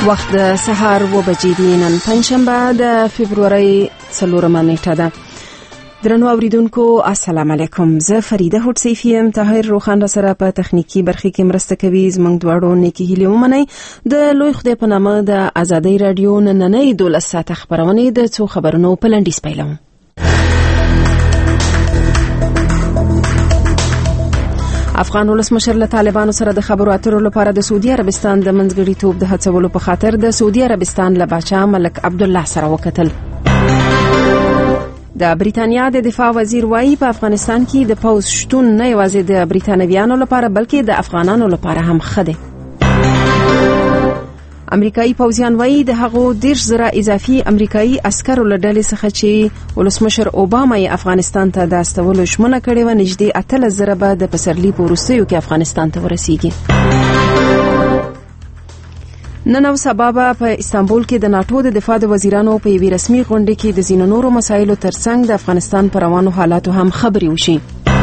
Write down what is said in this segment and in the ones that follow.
وخت د سهار 9 بجې دي. نن پنځشنبه د فبرवरी 4 نیټه ده. درنو اوریدونکو السلام علیکم. زه فریده هوډ سیفیم. طاهر روخان را سره په تخنیکی برخه کې مرسته کوي. زمنګ دواړو نیکی هیله ومني. د لوی خدای په نامه د ازادۍ رادیو نننۍ 12 ساعته خبرونه د څو خبرونو په لنډیز پیلوم. افغان ولسمشر له طالبانو سره د خبرو اترو لپاره د سعودي عربستان د منځګړیتوب د هڅولو په خاطر د سعودي عربستان له باچا ملک عبدالله سره وکتل. د بریتانیا د دفاع وزیر وایي په افغانستان کې د پوځ شتون نه یوازې د بریتانویانو لپاره بلکې د افغانانو لپاره هم ښه دی. امریکایي پوځیان وایي د هغو 10,000 اضافي امریکایي عسکرو له ډلې څخه چې ولسمشر اوباما یې افغانستان ته د استولو ژمنه کړې وه نږدې 8,000 به د پسرلي په وروستیو کې افغانستان ته ورسیږي. نن او سبا په استانبول کې د ناتو د دفاع د وزیرانو په یوې رسمي غونډه کې د ځینو نورو مسایلو ترڅنګ د افغانستان پر روانو حالاتو هم خبرې وشي.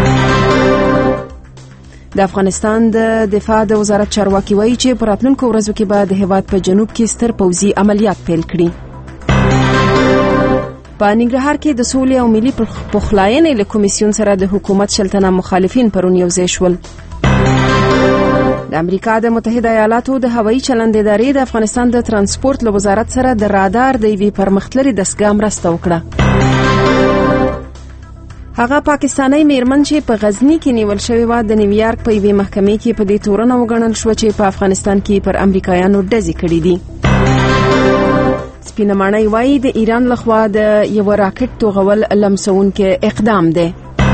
د افغانستان د دفاع د وزارت چارواکي وایي چې په راتلونکو ورځو کې به د هېواد په جنوب کې ستر پوځي عملیات پیل کړي. په ننګرهار کې د سولې او ملي پخلاینې له کمیسیون سره د حکومت شلتنه مخالفین پرون یو ځای شول. د امریکا د متحده ایالاتو د هوایي چلند ادارې د افغانستان د ترانسپورت له وزارت سره د رادار د یوې پرمختللې دستګاه مرسته وکړه. هغه پاکستانی میرمن چې په غزنی کې نیول شوې و د نیویارک په یوې محکمې کې په دې تورنه وګڼل شو چې په افغانستان کې پر امریکایانو ډزې کړې دي. سپینه ماڼۍ وایي د ایران لخوا د یو راکټ توغول لمسونکي اقدام دی.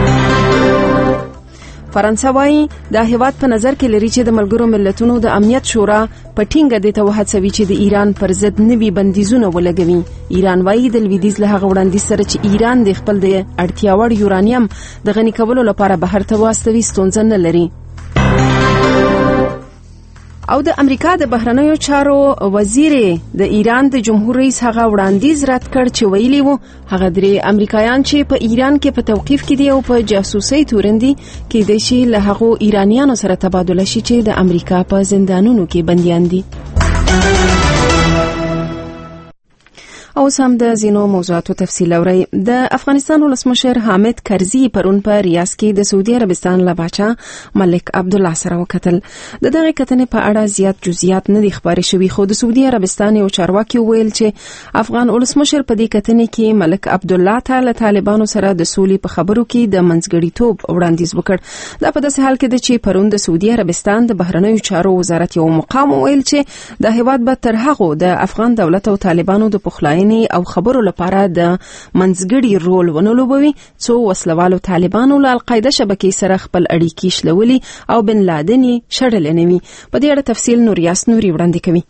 فرانسه وایي د هیواد په نظر کې لري چې د ملګرو ملتونو د امنیت شورا په ټینګه د توهڅوي چې د ایران پر ضد نوي بندیزونه ولګوي. ایران وایي د لویدیځ له هغه وړاندیز سره چې ایران د خپل د اړتیا وړ یورانیم د غني کولو لپاره بهر ته واستوي ستونزه نه لري. او د امریکا د بهرنیو چارو وزیر د ایران د جمهور رئیس هغه وړاندیز رد کړ چې ویلي وو هغه درې امریکایان چې په ایران کې په توقیف کې دي او په جاسوسي تورندي کې د شي له هغو ایرانیانو سره تبادله شي چې د امریکا په زندانونو کې بنديان دي. او سم د زینو موضوعاتو تفصیل اوري. د افغانستان ولسمشر حامد کرزي پرون په ریاض کې د سعودي عربستان له باچا ملک عبدالله سره وکتل. د دغه کتنې په اړه زیات جزئیات نه دي خبرې شوي خو د سعودي عربستان یو چارواکي ویل چې افغان ولسمشر په دې کتنې کې ملک عبدالله ته له طالبانو سره د سولې په خبرو کې د منځګړیتوب وړاندیز وکړ. دا په داسې حال کې ده چې پرون د سعودي عربستان د بهرنیو چارو وزارت یو مقام ویل چې د هیواد به تر هغه د افغان دولت او طالبانو د پخلاینې او خبرو لپاره د منځګړي رول ونلوبوي څو وسلوالو طالبانو له القاعده شبکې سره خپل اړیکې شلولي او بن لادن شړل نه وي. په دې اړه تفصیل نوریاس نوري وړاندې کوي.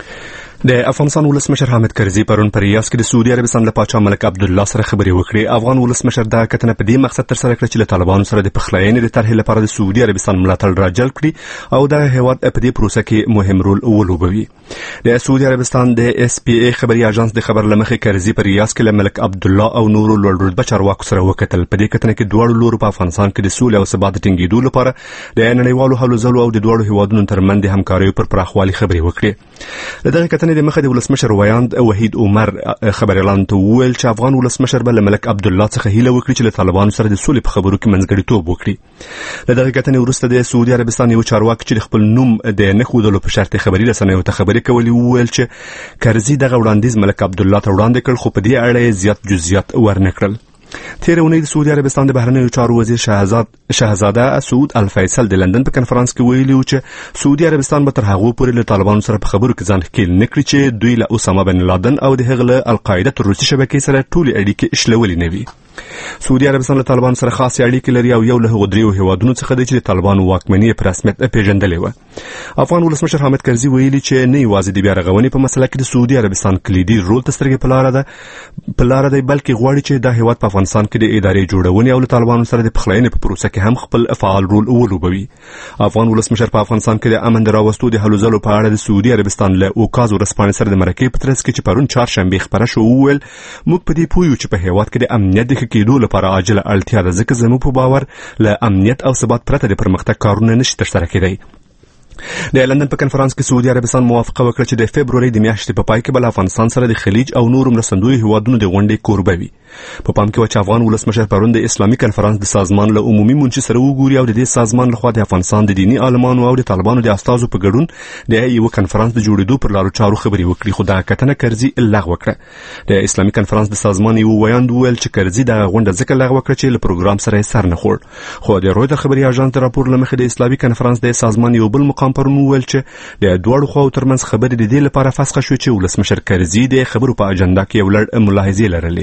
د افغانستان ولسمشر حامد کرزي پرون پر ریاض کې د سعودي عربستان له باچا ملک عبدالله سره خبرې وکړې. افغان ولسمشر دا کتنه په دې مقصد تر سره کړه چې له طالبانو سره د پخلاینې د طرحې لپاره د سعودي عربستان ملاتړ راجلب کړي او د هیواد په دې پروسه کې مهم رول ولوبوي. د سعودي عربستان د اس پی ای خبري اژانس د خبر لمخې کرزي پر ریاض کې له ملک عبدالله او نورو لوړ رتبه چارواکو سره وکتل. په دې کتنه کې دواړو لورو په افغانستان کې د سولې او ثبات ټینګېدو لپاره د نړیوالو هلو ځلو او د دواړو هیوادونو ترمنځ د همکاریو پر پراخوالي خبرې وکړې. دغه کتنې د مخه د ولسمشر ویاند وحید عمر خبر اعلان ته ویل چې افغان ولسمشر به ملک عبدالله څخه هیله وکړي چې له طالبانو سره د سولې په خبرو کې منځګړیتوب وکړي. له دغه کتنې وروسته د سعودي عربستان یو چارواکي چې خپل نوم د نه ښودلو په شرط خبري رسنیو ته خبرې کولې وویل چې کرزي دغه وړاندیز ملک عبدالله ته وړاندې کړ خو په دې اړه زیات جزئیات ورنکړل. تیر اونۍ د سعودي عربستان د بهرنیو چارو وزیر شهزاده سعود الفیصل د لندن په کنفرانس کې ویلي چې سعودي عربستان به تر هغه پورې له طالبانو سره په خبرو کې ځان ښکیل نه کړي چې دوی له اسامه بن لادن او د هغه له القاعده تروریستي شبکې سره ټولې اړیکې شلولې نه وي. سعودي عربستان له طالبانو سره خاصه اړیکې لري او یو له هغو دریو هیوادونو څخه دی چې د طالبانو واکمني په رسمیت پیژندلې وه. افغان ولسمشر حامد کرزي ویلي چې نه یوازې د بیا رغونې په مسله کې د سعودي عربستان کلیدي رول ته سترګې په لاره دی بلکې غواړي چې دا هیواد په افغانستان کې د ادارې جوړونې او له طالبانو سره د پخلاینې په پروسه کې هم خپل فعال رول ولوبوي. افغان ولسمشر په افغانستان کې د امن د راوستو د هلو ځلو په اړه د سعودي عربستان له اوکاز ورځپاڼې سره د مرکې په ترڅ کې چې پرون چهارشنبه خبره شو وویل موږ په دې پوه یو چې په هیواد کې د امنیت د ښه کېدو لپاره عاجله اړتیا ده ځکه زموږ په باور له امنیت او ثبات پرته د پرمختګ کارونه نشي ترسره کېدای. د لندن په کنفرانس کې سعودي عربستان موافقه وکړه چې د فبرवरी د میاشتې په پای کې بل افغانستان سره د خلیج او نورو مرستندوی هیوادونو د غونډې کوربه وي. په پام کې و چې افغان ولسمشر پرون د اسلامي کنفرانس د سازمان له عمومي منشي سره وګوري او د دې سازمان لخوا د افغانستان د دینی عالمانو او د طالبانو د استازو په ګډون د یو کنفرانس د جوړېدو پر لارو چارو خبرې وکړي، خو دا کتنه کرزي لغوه کړه. د اسلامي کنفرانس د سازمان یو ویاند ویل چې کرزي د غونډه ځکه لغوه کړه چې له پروګرام سره سر نه خور. خو د رویتر خبري اژانس د راپور لمخې د اسلامي کنفرانس د سازمان یو بل مقام پرون ویل چې د دوړو خو ترمنځ خبرې د دې لپاره فسخه شو چې ولسمشر کرزي د خبرو په اجنډا کې یو لړ ملاحظې لرلې.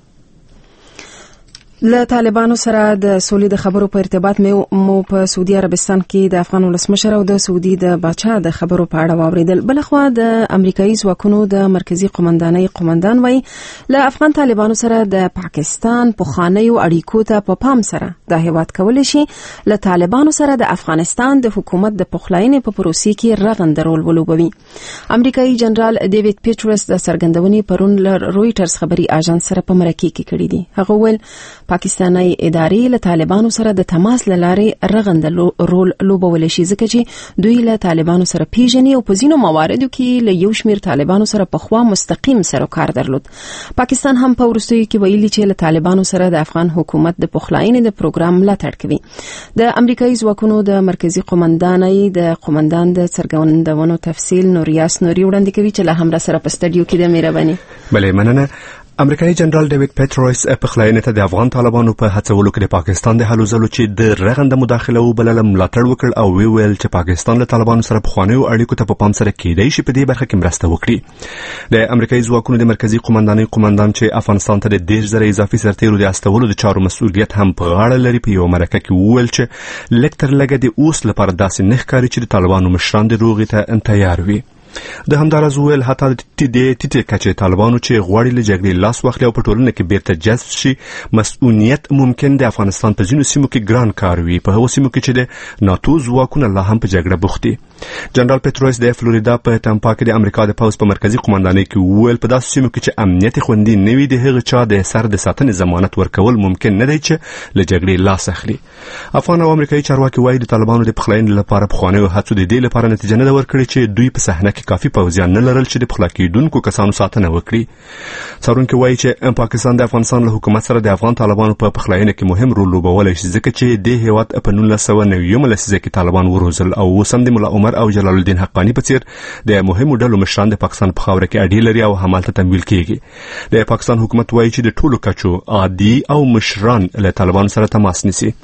له طالبانو سره د سولې د خبرو په ارتباط مو په سعودي عربستان کې د افغان ولسمشر او د سعودي د باچا د خبرو په اړه واوریدل. بلخوا د امریکایي ځواکونو د مرکزی قومندانۍ قومندان وایي له افغان طالبانو سره د پاکستان پخوانیو اړیکو ته په پام سره د هیواد کولای شي له طالبانو سره د افغانستان د حکومت د پخلاینې په پروسې کې رغنده رول ولوبوي. امریکایي جنرال ډیوډ پیټرس د څرګندونې پرون له رويټرز خبري اژانس سره په مرکه کې کړې دي. هغه ویل پاکستاني ادارې له طالبانو سره د تماس لارې رغنده رول لوبول شي ځکه چې دوی له طالبانو سره پیژني او په ځینو مواردو کې له یو شمیر طالبانو سره په خوا مستقیم سروکار درلود. پاکستان هم په وروستیو کې ویلي چې له طالبانو سره د افغان حکومت د پخلاینې د پروګرام ملاتړ کوي. د امریکایي ځواکونو د مرکزی قومندانۍ د قومندان د څرګندونو تفصیل نوریاس نوري وړاندې کوي چې له همرا سره په سټډیو کې د مهرباني. بله مننه. امریکایي جنرال ډیوډ پیټروس په خلاینې ته د افغان طالبانو په هڅولو کې د پاکستان د هلو ځلو چې د رغنده مداخله وبلل ملاتړ وکړ او ویل چې پاکستان له طالبانو سره پخوانیو اړیکو ته په پام سره کېدای شي په دې برخه کې مرسته وکړي. د امریکایي ځواکونو د مرکزی قومندانۍ قومندان چې افغانستان ته د 10,000 اضافي سرتیرو د استولو د چارو مسؤلیت هم په غاړه لري په یو مرکه کې ویل چې لکتر لګه د اوس لپاره داسې نه ښکاري چې د طالبانو مشران د روغې ته تیار وي. د همدارز ویل حتی د ټیټه کچې طالبانو چې غواړي له جګړې لاس واخلي او په ټولنه کې بیرته جذب شي مسؤلیت ممکن د افغانستان په ځینو سیمو کې ګران کار وي، په هغو سیمو کې چې د ناتو ځواکونه لا هم په جګړه بوخت دي. جنرال پیټروس د فلوریدا په تامپا کې د امریکا د پوځ په مرکزی قومندانۍ کې ویل په داسې سیمو کې چې امنیت خوندي نه وي د هغه چا د سر د ساتنې ضمانت ورکول ممکن نه دی چې له جګړې لاس اخلي. افغان او امریکایي چارواکي وایي د طالبانو د پخلاینې لپاره پخوانیو هڅو د دې لپاره نتیجه نه ورکړي چې دوی په صحنه کې کافي پوځیان نه لرل چې د پخلا کېدونکو کسانو ساتنه وکړي. څارونکي وایي چې پاکستان د افغانستان له حکومت سره د افغان طالبانو په پخلاینه کې مهم رول لوبولی شي ځکه چې د هیواد په 1990 لسیزه کې طالبان وروزل او اوس هم د ملا عمر او جلال الدین حقانی په څیر د مهمو ډلو مشران د پاکستان په خاوره کې اډې لري او همالته تمویل کیږي. د پاکستان حکومت وایي چې د ټولو کچو عادي او مشران له طالبانو سره تماس نیسي.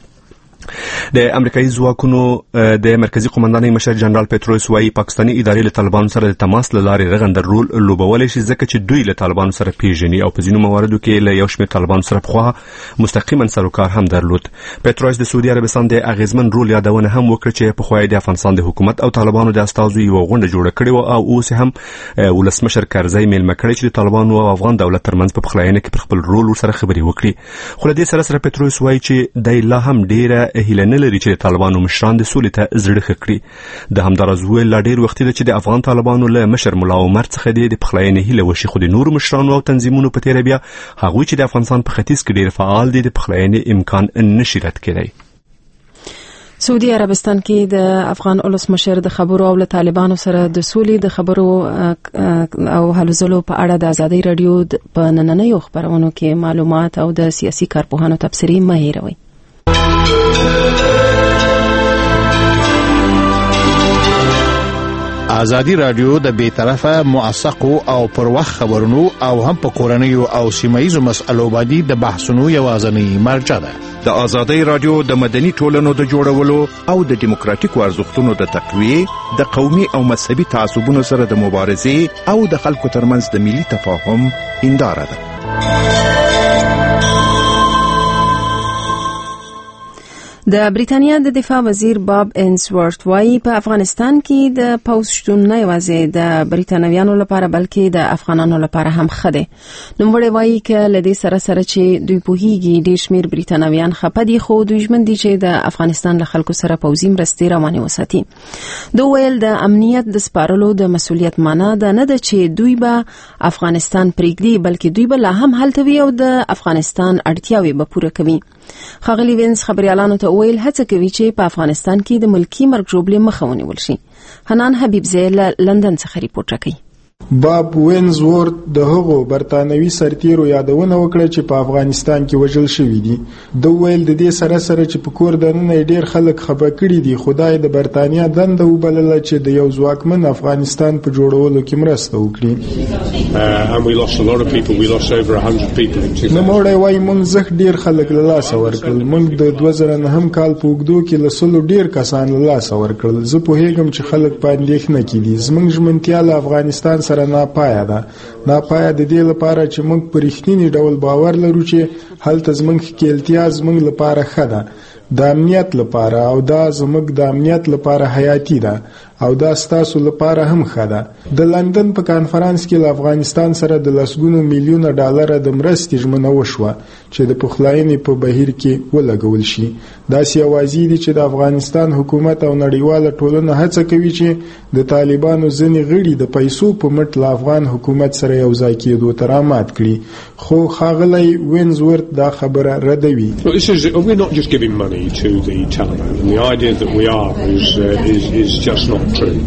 د امریکایي ځواکونو د مرکزی قومندانۍ مشر جنرال پیټروس وایي پاکستاني ادارې له طالبانو سره د تماس له لارې رغنده رول لوبولی شي ځکه چې دوی له طالبانو سره پیژني او په ځینو مواردو کې له یو شمېر طالبانو سره پخوا مستقیما سروکار هم درلود. پیټروس د سعودي عربستان د اغیزمن رول یادونه هم وکړه چې پخوا د افغانستان د حکومت او طالبانو د استازو یو غونډه جوړه کړې و او اوس هم ولسمشر کرزي میلمه کړی چې د طالبانو او افغان دولت ترمنځ په پخلاینه کې پر خپل رول سره خبرې وکړي. خو له دې سره پیټروس وایي چې د لا هم ډیره هیله نه لري چې طالبانو مشران د سولې ته زړه ښه کړي. د همدارز ویل لا ډیر وخت دی چې د افغان طالبانو له مشر ملا عمر څخه د پخلاینې هیله وشي، خو د نورو مشرانو او تنظیمونو په تیر بیا هغوی چې د افغانستان په ختیځ کې ډیر فعال دي د پخلاینې امکان نشي رد کېدی. سعودي عربستان کې د افغان ولسمشر د خبرو او له طالبانو سره د سولې د خبرو او هلو ځلو په اړه د ازادي رادیو په نننیو خبرونو کې معلومات او د سیاسي کارپوهانو تبصرې مه هېروئ. ازادي رادیو د بیطرفه موثقو او پر وخت خبرونو او هم په کورنیو او سیمایي مسألو باندې د بحثونو یوازینی مرجع ده. د ازادي رادیو د مدني ټولنو د جوړولو او د دیموکراتیکو ارزښتونو د تقویه، د قومي او مذهبي تعصبونو سره د مبارزې او د خلکو ترمنځ د ملي تفاهم هنداره ده. د بریتانیا د دفاع وزیر باب انسورت وايي په افغانستان کې د پوځ شتون نه یوازې د بریتانویانو لپاره بلکې د افغانانو لپاره هم ښه دی. نوموړی وايي چې له دې سره سره چې دوی پوهیږي ډېر شمېر بریتانویان خپه دي خو دوی ژمن دي چې د افغانستان له خلکو سره پوځي مرستې روانې وساتي. دوی ویل د امنیت د سپارلو د مسؤلیت معنا دا نه ده چې دوی به افغانستان پرېږدي بلکې دوی به لا هم هلته وي او د افغانستان اړتیاوې به پوره کوي. ښاغلي وینز خبريالانو ته ویل هڅه کوي چې په افغانستان کې د ملکی مرګ ژوبلې مخه ونیول شي. حنان حبیبزی له لندن څخه ریپورت کوي. باب وینزورت د هغو برتانوي سرتیرو یادونه وکړه چې په افغانستان کې وژل شوي دي. د ویل د دې سره چې په کور دننه ډیر خلک خبر کړي دي. خدای د برتانیا دنده وبلله چې د یو ځواکمن افغانستان په جوړولو کې مرسته وکړي. نو موږ وايي موږ زخ ډیر خلک له لاسه ورکړل. موږ د 2009 کال په وګړو کې له سلو ډیر کسان له لاسه ورکړل. زه په هیګم چې خلک په اندېښنه کې دي. زموږ ژمنتیا له افغانستان سره ناپایه ده. ناپایه د دې لپاره چې موږ په رښتینی ډول باور لرو چې هلته زموږ ښکیلتیا زموږ لپاره ښه ده، د امنیت لپاره، او دا زموږ د امنیت لپاره حیاتي ده، او دا ستاسو لپاره هم ښه ده. د لندن په کانفرانس کې له افغانستان سره د لسګونو میلیونه ډالر د مرستې ژمنه وشوه چې د پخلاینې په بهیر کې ولګول شي. داسې اوازې دي چې د افغانستان حکومت او نړیواله ټولنه هڅه کوي چې د طالبانو ځینې غړي د پیسو په مټ له افغان حکومت سره یو ځای کېدو ته رامات کړي. خو ښاغلی وینزورت دا خبره ردوي. We're not just giving money to the Taliban. And the idea that we are is just not true.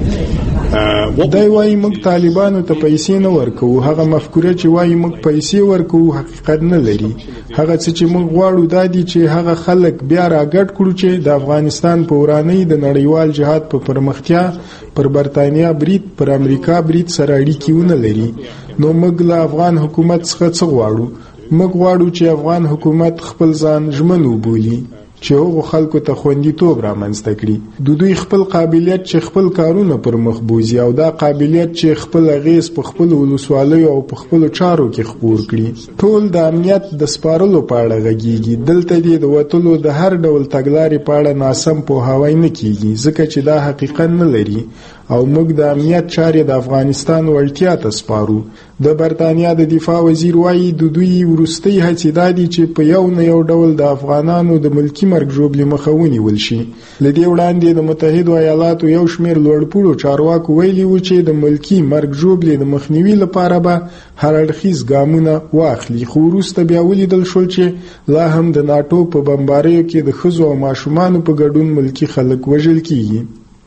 دای وایي موږ طالبانو ته پیسې نه ورکوو. هغه مفکوره چې وایي موږ پیسې ورکوو حقیقت نه لري. هغه څه چې موږ غواړو دا دي چې هغه خلک بیا راګډ کړو چې د افغانستان په ورانۍ د نړیوال جهاد په پرمختیا پر برتانیا برید پر امریکا برید سره اړیکې ونه لري. نو موږ له افغان حکومت څخه څه غواړو؟ موږ غواړو چې افغان حکومت خپل ځان ژمن وبولي چې هغو خلکو ته خوندیتوب رامنځته کړي. د دوی خپل قابلیت چې خپل کارونه پر مخ بوزي، او دا قابلیت چې خپل اغیز په خپل ولسوالیو او په خپل چارو کې خپور کړي. ټول د امنیت د سپارلو په اړه غږیږي. دلته د وټلو د هر ډول تګلارې په اړه ناسم پوهاوی نه کیږي، ځکه چې دا حقیقت نه لري، او موږ د امنیت چارې د افغانستان وړتیا ته سپارو. د برتانیا د دفاع وزیر وایي د دوی وروستۍ هڅې دا دي چې په یو نه یو ډول د افغانانو د ملکی مرګ ژوبلې مخه ونیول شي. له دې وړاندې د متحدو ایالاتو یو شمېر لوړپوړو چارواکو ویلي وو چې د ملکی مرګ ژوبلې د مخنیوي لپاره به هر اړخیز ګامونه واخلي. خو وروسته بیا ولیدل شول چې لا هم د ناټو په بمباریو کې د ښځو او ماشومانو په ګډون ملکی خلک وژل کیږي.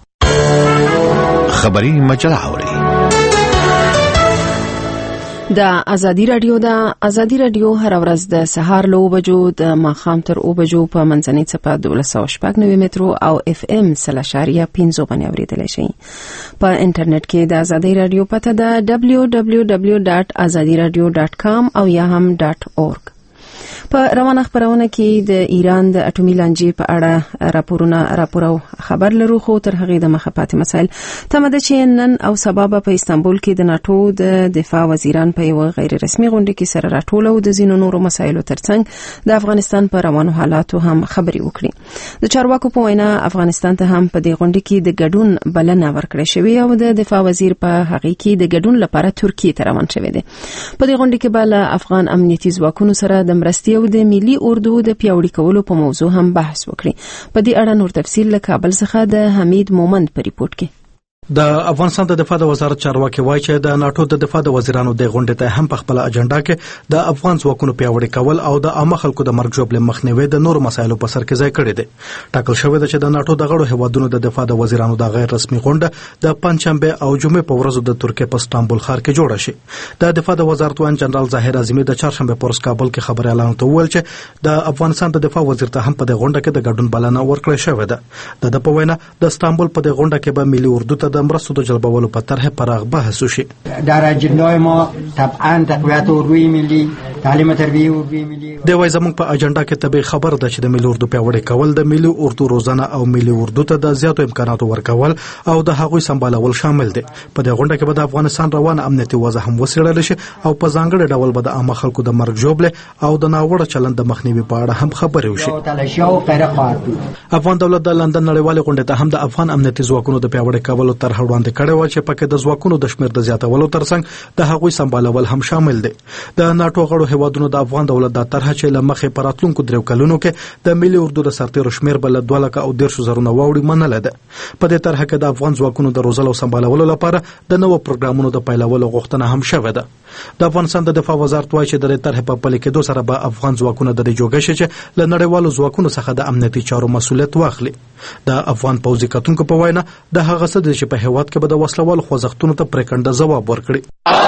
خبری مجله اوري. د ازادي رادیو هر ورځ د سهار له 9 بجو د ماښام تر 9 بجو په منځنۍ څپه 1290 مترو او اف ام 3.5 باندې اوریدلای شئ. په انټرنیټ کې د ازادي رادیو پته ده www.azadiradio.com او یا هم .org. په روانه خبرونه کې د ایران د اټومي لانجې په اړه راپورو خبر لرو، خو تر هغه د مخه پاتې مسایل تمده چې نن او سبا په استانبول کې د ناتو د دفاع وزیران په یو غیر رسمي غونډه کې سره راټول او د زینو نورو مسایلو ترڅنګ د افغانستان په روانو حالاتو هم خبري وکړي. د چارواکو په وینا افغانستان ته هم په دې غونډه کې د ګډون بلنه ورکړې شوې او د دفاع وزیر په هغه کې د ګډون لپاره ترکیه ته روان شوی دی. په دې غونډه کې بل افغان امنیتي ځواکونو سره د مرستې او د ملي اردو د پیاوړي کولو په موضوع هم بحث وکړي. په دې اړه نور تفصیل له کابل څخه د حمید مومند په ریپورت کې. د افغانستان د دفاع د وزارت چارواکي وایي چې د ناتو د دفاع د وزیرانو د غونډې ته هم په خپل اجنډا کې د افغان ځواکونو پیاوړي کول او د عامه خلکو د مرګ ژوبلې مخنیوي د نورو مسایلو په سر کې ځای کړی دی. ټاکل شوی دی چې د ناتو د غړو هیوادونو د دفاع د وزیرانو د غیر رسمي غونډه د پنځشنبه او جمعې په ورځو د ترکیه په استانبول ښار کې جوړه شي. د دفاع د وزارت وزیر جنرال ظاهر اعظمي د چهارشنبه په ورځ کابل کې خبري اعلان وکړ چې د افغانستان د دفاع وزیر ته هم په دې غونډه کې د ګډون بلنه ورکړل شوې ده. د په وینا د استانبول په دې غونډه کې به ملي اردو ته د مرستو د جلب ولو په طرح پراخ بحث وشي. در اجندای ما طبعا تقویت اردوی ملی، تعلیم تربیه اردوی ملی. د وای زموږ په اجنډا کې تبه خبر ده چې د ملي اردو پیاوړی کول، د ملي اردو روزانه او ملي اردو ته د زیاتو امکاناتو ورکول او د هغوی سمبالول شامل دي. په دې غونډه کې به د افغانستان روان امنیتي وضع هم وسیړل شي او په ځانګړي ډول به د عامه خلکو د مرګ ژوبلې او د ناوړه چلند د مخنیوي په اړه هم خبرې وشي. افغان دولت د لندن نړیوالې غونډې ته هم د افغان امنیتي ځواکونو د پیاوړی کولو طرح وړاندې کړې و چې پکې د ځواکونو د شمېر د زیاتولو ترڅنګ د هغوی سمبالول هم شامل دي. د ناتو غړو هیوادونو د افغان دولت د طرحه چې له مخې په راتلونکو 3 کلونو کې د ملي اردو د سرتیرو شمېر به له 2,13,000 واوړي منله ده. په دې طرحه کې د افغان ځواکونو د روزلو او سمبالولو لپاره د نوو پروګرامونو د پیلولو غوښتنه هم شوې ده. د افغانستان د دفاع وزارت وایي چې د دې طرحې په پلي کېدو سره به افغان ځواکونه د دې جوګه شي چې له نړیوالو ځواکونو څخه د امنیتي چارو مسؤلیت واخلي. د افغان پوځي کتونکو په وینا د هغه څه چې په هیواد کې به د وسلوالو خوځښتونو ته پرېکنده ځواب ورکړي.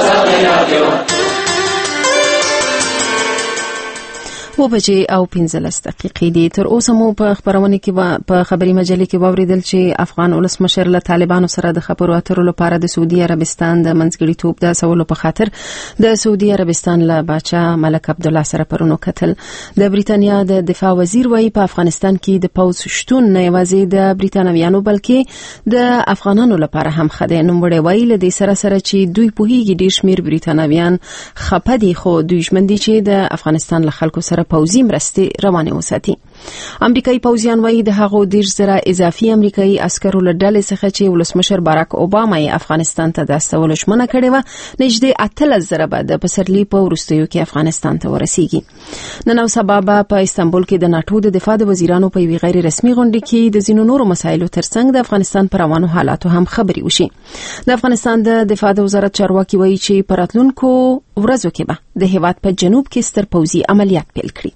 و بجې او 15 دقیقې دي. تر اوسه مو په خبرونه کې په خبري مجلې کې واوریدل چې افغان ولسمشر له طالبانو سره د خبرو اترو لپاره د سعودي عربستان د منځګړیتوب د سوالو په خاطر د سعودي عربستان له باچا ملک عبدالله سره پرونو کتل. د بریتانیا د دفاع وزیر وایي په افغانستان کې د پوځ شتون نه یوازې د بریتانویانو بلکې د افغانانو لپاره هم خدای نوموړی وایي له دې سره چې دوی پوهیږي ډیر شمیر بریتانویان خپه دي خو دوی ژمن دي چې د افغانستان له خلکو سره پوځي مرستې روانه وساتي. امریکایي پوځیان وایي د هغو 10,000 اضافي امریکایي عسکرو له ډلې څخه چې ولسمشر باراک اوباما یې افغانستان ته د استولو ژمنه کړې وه نږدې 18,000 به د پسرلي په وروستیو کې افغانستان ته ورسیږي. نن او سبا به په استانبول کې د ناتو د دفاع د وزیرانو په یوې غیر رسمي غونډه کې د ځینو نورو مسایلو ترڅنګ د افغانستان پر روانو حالاتو هم خبري وشي. د افغانستان د دفاع د وزارت چارواکي وایي چې په راتلونکو ورځو کې به د هیواد په جنوب کې ستر پوځي عملیات پیل کړي.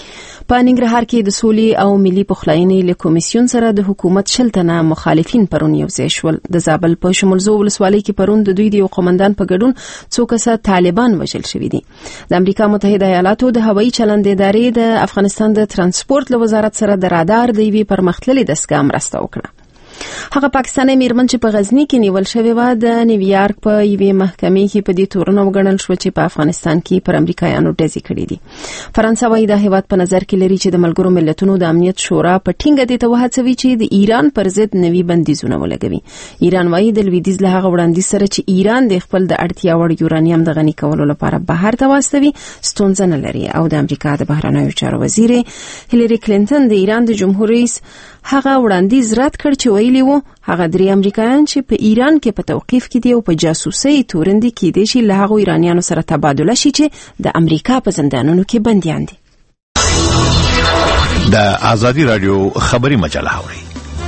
په ننګرهار کې د سولې او ملي پخلاینې له کمیسیون سره د حکومت 10 تنه مخالفین پرون یو ځای شول. د زابل په شمولزو ولسوالۍ کې پرون د دوی د یو قومندان په ګډون څو کسه طالبان وژل شوي دي. د امریکا متحده ایالاتو د هوایي چلند ادارې د افغانستان د ترانسپورت له وزارت سره د رادار د یوې پرمختللې دستګاه مرسته وکړه. هغه پاکستاني میرمن چې په غزنی کې نیول شوې و د نیویارک په یوې محکمې کې په دې تورنه وګڼل شو چې په افغانستان کې پر امریکایانو ډزې کړې دي. فرانسه وايي د هیواد په نظر کې لري چې د ملګرو ملتونو د امنیت شورا په ټینګه دي ته وهڅوي چې د ایران پر ضد نوي بندیزونه ولګوي. ایران وايي د لویدیځ له هغه وړاندیز سره چې ایران د خپل د اړتیا وړ یورانیم د غني کولو لپاره بهر ته واستوي ستونزه نه لري او د امریکا د بهرنیو چارو وزیر هیلری کلینټن د ایران د جمهور رئیس هغه وړاندیز رد کړ چې ویلي وو هغه 3 امریکایان چې په ایران کې په توقیف کې دي او په جاسوسي تورندې کې دي چې له هغه ایرانیانو سره تبادله شي چې د امریکا په زندانونو کې بنديان دي. د آزادي رادیو خبري مجله اوري.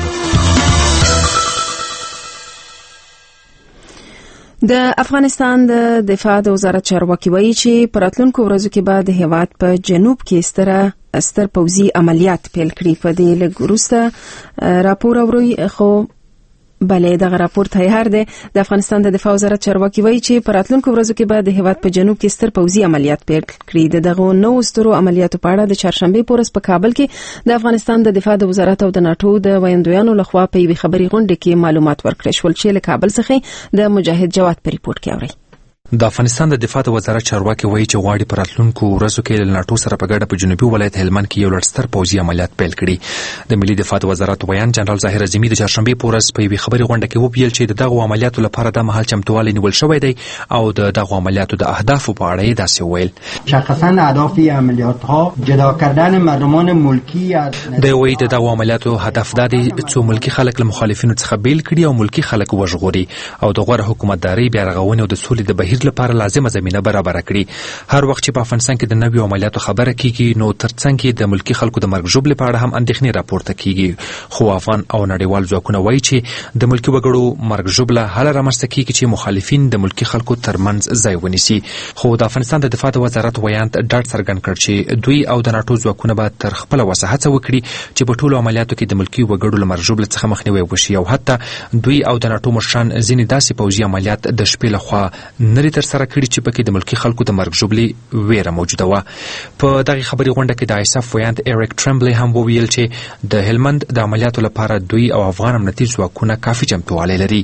د افغانستان د دفاع د وزارت چارواکي وایي چې په راتلونکو ورځو کې به د هیواد په جنوب کې ستر پوځي عملیات پیل کړي. په دې لږ وروسته راپور اوري خو بلې دغه راپور تیار دی. د افغانستان د دفاع وزارت چارواکي وایي چې په راتلونکو ورځو کې به د هیواد په جنوب کې ستر پوځي عملیات پیل کړي. دغه نوو سترو عملیاتو په اړه د چهارشنبه په ورځ په کابل کې د افغانستان د دفاع د وزارت او د ناتو د ویاندویانو لخوا په یوې خبري غونډه کې معلومات ورکړل شول چې له کابل څخه د مجاهد جواد په ریپورت کې اوري. د افغانستان د دفاع د وزارت چارواکي وایي چې غواړي په راتلونکو ورځو کې له ناتو سره په ګډه په جنوبي ولایت هلمند کې یو لړ ستر پوځي عملیات پیل کړي. د ملي دفاع د وزارت ویان جنرال ظاهر اعظمي د چهارشنبه په ورځ په یوې خبري غونډه کې وویل چې دغه عملیاتو لپاره د مهال چمتووالی نیول شوی دی او دغه عملیاتو د اهدافو په اړه یې داسې ویل. شخصا اهداف عملیات ها جدا کردن مردمان ملکی از د وی دغه عملیاتو هدف دا دی چې ملکی خلک له مخالفینو څخه بیل کړي او ملکی خلک وژغوري او د غوړه حکومتداري بیا رغونې او د سولې د بهیر لپاره لازمه زمينه برابر کړي. هر وخت چې په افغانستان کې د نویو عملیاتو خبره کیږي نو ترڅنګ کې د ملکی خلکو د مرګ ژوبل په اړه هم اندېښنې راپورته کیږي. خو افغان او نړیوال ځواکونه وایي چې د ملکی وګړو مرګ ژوبل هله رامنځته کیږي چې مخالفین د ملکی خلکو ترمنځ ځای ونیسي. خو د افغانستان د دفاع د وزارت ویان ډاډ څرګند کړ چې دوی او د ناتو ځواکونه به تر خپل وسه هڅه وکړي چې په ټولو عملیاتو کې د ملکی وګړو له مرګ ژوبل څخه مخنیوي وشي او حتی دوی او د ناتو مشران ځینې داسې پوځي عملیات د شپې لخوا نری تر سره کړي چې پکې د ملکی خلکو د مرګ ژوبلې ویره موجوده و. په دغه خبري غونډه کې د ایساف ویاند ایریک ټرمبلی هم وویل چې د هلمند د عملیاتو لپاره دوی او افغان امنیتي ځواکونه کافي چمتووالی لري.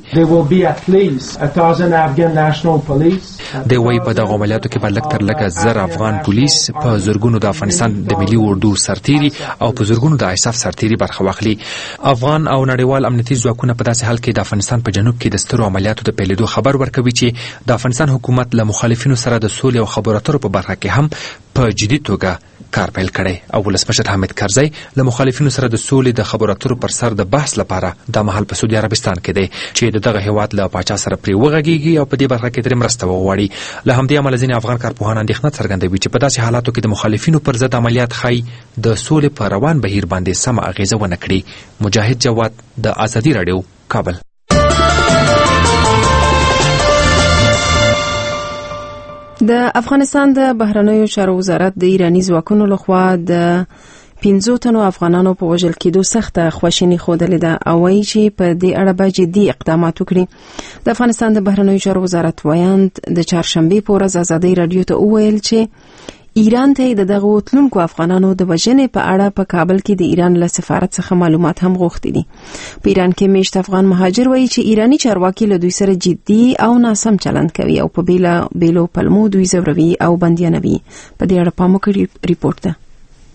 د وی په دغه عملیاتو کې به لږ تر لږه 1000 افغان پولیس په زرګونو د افغانستان د ملي اردو سرتیري او په زرګونو د ایساف سرتیري برخه واخلي. افغان او نړیوال امنیتي ځواکونه په داسې حال کې د افغانستان په جنوب کې د سترو عملیاتو د پیلېدو خبر ورکوي چې د افغانستان حکومت له مخالفینو سره د سولې او خبرو اترو په برخه کې هم په جدي توګه کار پیل کړی او ولسمشر حامد کرزی له مخالفینو سره د سولې د خبرو اترو پر سر د بحث لپاره د مهال په سعودي عربستان کې دی چې دغه هیواد له پاچا سره پرې وغږیږي او په دې برخه کې ترې مرسته وغواړي. له همدې امله ځینې افغان کارپوهان اندېښنه څرګندوي چې په داسې حالاتو کې د مخالفینو پر ضد عملیات ښایي د سولې په روان بهیر باندې سمه اغیزه ونه کړي. مجاهد جواد د ازادي راډیو کابل. د افغانستان د بهرنیو چارو وزارت د ایرانی ځواکونو لخوا د 15 تنو افغانانو په وژل کېدو سخته خواشیني ښودلې ده او وایي چې په دې اړه به جدي اقدامات وکړي. د افغانستان د بهرنیو چارو وزارت وایاند د چهارشنبې په ورځ ازادي راډیو ته وویل چې ایران ته د دغه تلونکو افغانانو د وژنې په اړه په کابل کې د ایران له سفارت څخه معلومات هم غوښتي دي. په ایران کې میشت افغان مهاجر وایي چې ایرانی چارواکي له دوی سره جدي او ناسم چلند کوي او په بیلو پلمو دوی زوروي او بنديانوي. په دې اړه پام وکړئ ریپورت ده.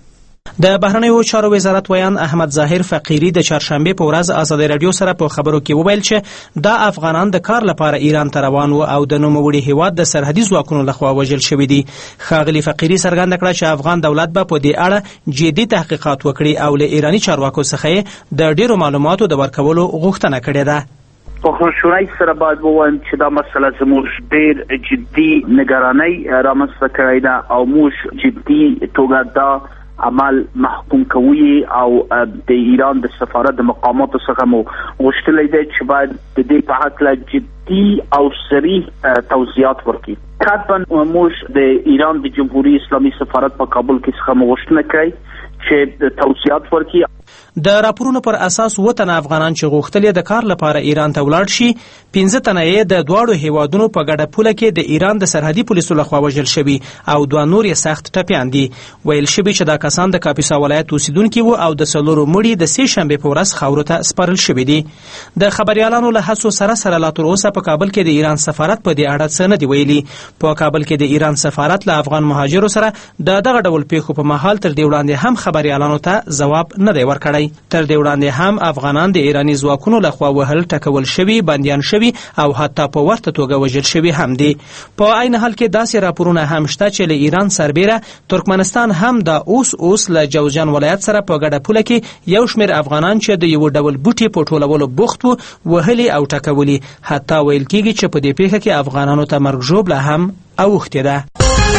د بهرنیو چارو وزارت ویان احمد ظاهر فقیری د چهارشنبه په ورځ ازادي راډیو سره په خبرو کې وویل چې دا افغانان د کار لپاره ایران ته روان وو او د نوموړي هیواد د سرحدي ځواکونو لخوا وژل شوي دي. ښاغلي فقیری څرګنده کړه چې افغان دولت به په دې اړه جدي تحقیقات وکړي او له ایرانی چارواکو څخه د ډیرو معلوماتو د ورکولو غوښتنه کړې ده. په خوشحالۍ سره باید ووایم چې دا مسله زموږ ډیر جدي نگرانۍ رامنځته کړې ده او موږ جدي توګه دا عمل محکوم کوي او د ایران د سفارت د مقاماتو څخه مو غوښتلې ده چې باید د دې په حق له جدي او صریح توضیحات ورکړي. کاتبن موږ د ایران د جمهوریت اسلامي سفارت په کابل کې څخه مو غوښتنه کوي چې توضیحات ورکړي. د راپورونو پر اساس وطن افغانان چې غوښتل د کار لپاره ایران ته ولاړ شي 15 تنه یې د دواړو هیوادونو په ګډه پوله کې د ایران د سرحدي پولیسو لخوا وژل شوي او 2 نور یې سخت ټپیان دي. ویل شوي چې دا کسان د کاپیسا ولایت اوسیدونکي وو او د څلورو مړي د 3 شنبې په ورځ خاورو ته سپارل شوي دي. د خبريالانو له هڅو سره لا تر اوسه په کابل کې د ایران سفارت په دې اړه څه نه دی ویلي. په کابل کې د ایران سفارت له افغان مهاجرو سره د دغه ډول پیښو په مهال تر دې وړاندې هم خبريالانو ته ځواب نه دی ورکړی. تر دې وړاندې هم افغانان د ایرانی ځواکونو لخوا وهل ټکول شوي بنديان شوي او حتی په ورته توګه وژل شوي هم دي. په عین حال کې داسې راپورونه هم شته چې له ایران سربیره ترکمنستان هم د اوس له جوزجان ولایت سره په ګډه پوله کې یو شمېر افغانان چې د یو ډول بوټي په ټولولو بوخت وو وهلي او ټکولي. حتی ویل کېږي چې په دې پیښه کې افغانانو ته مرګ ژوبله هم اوښتې ده.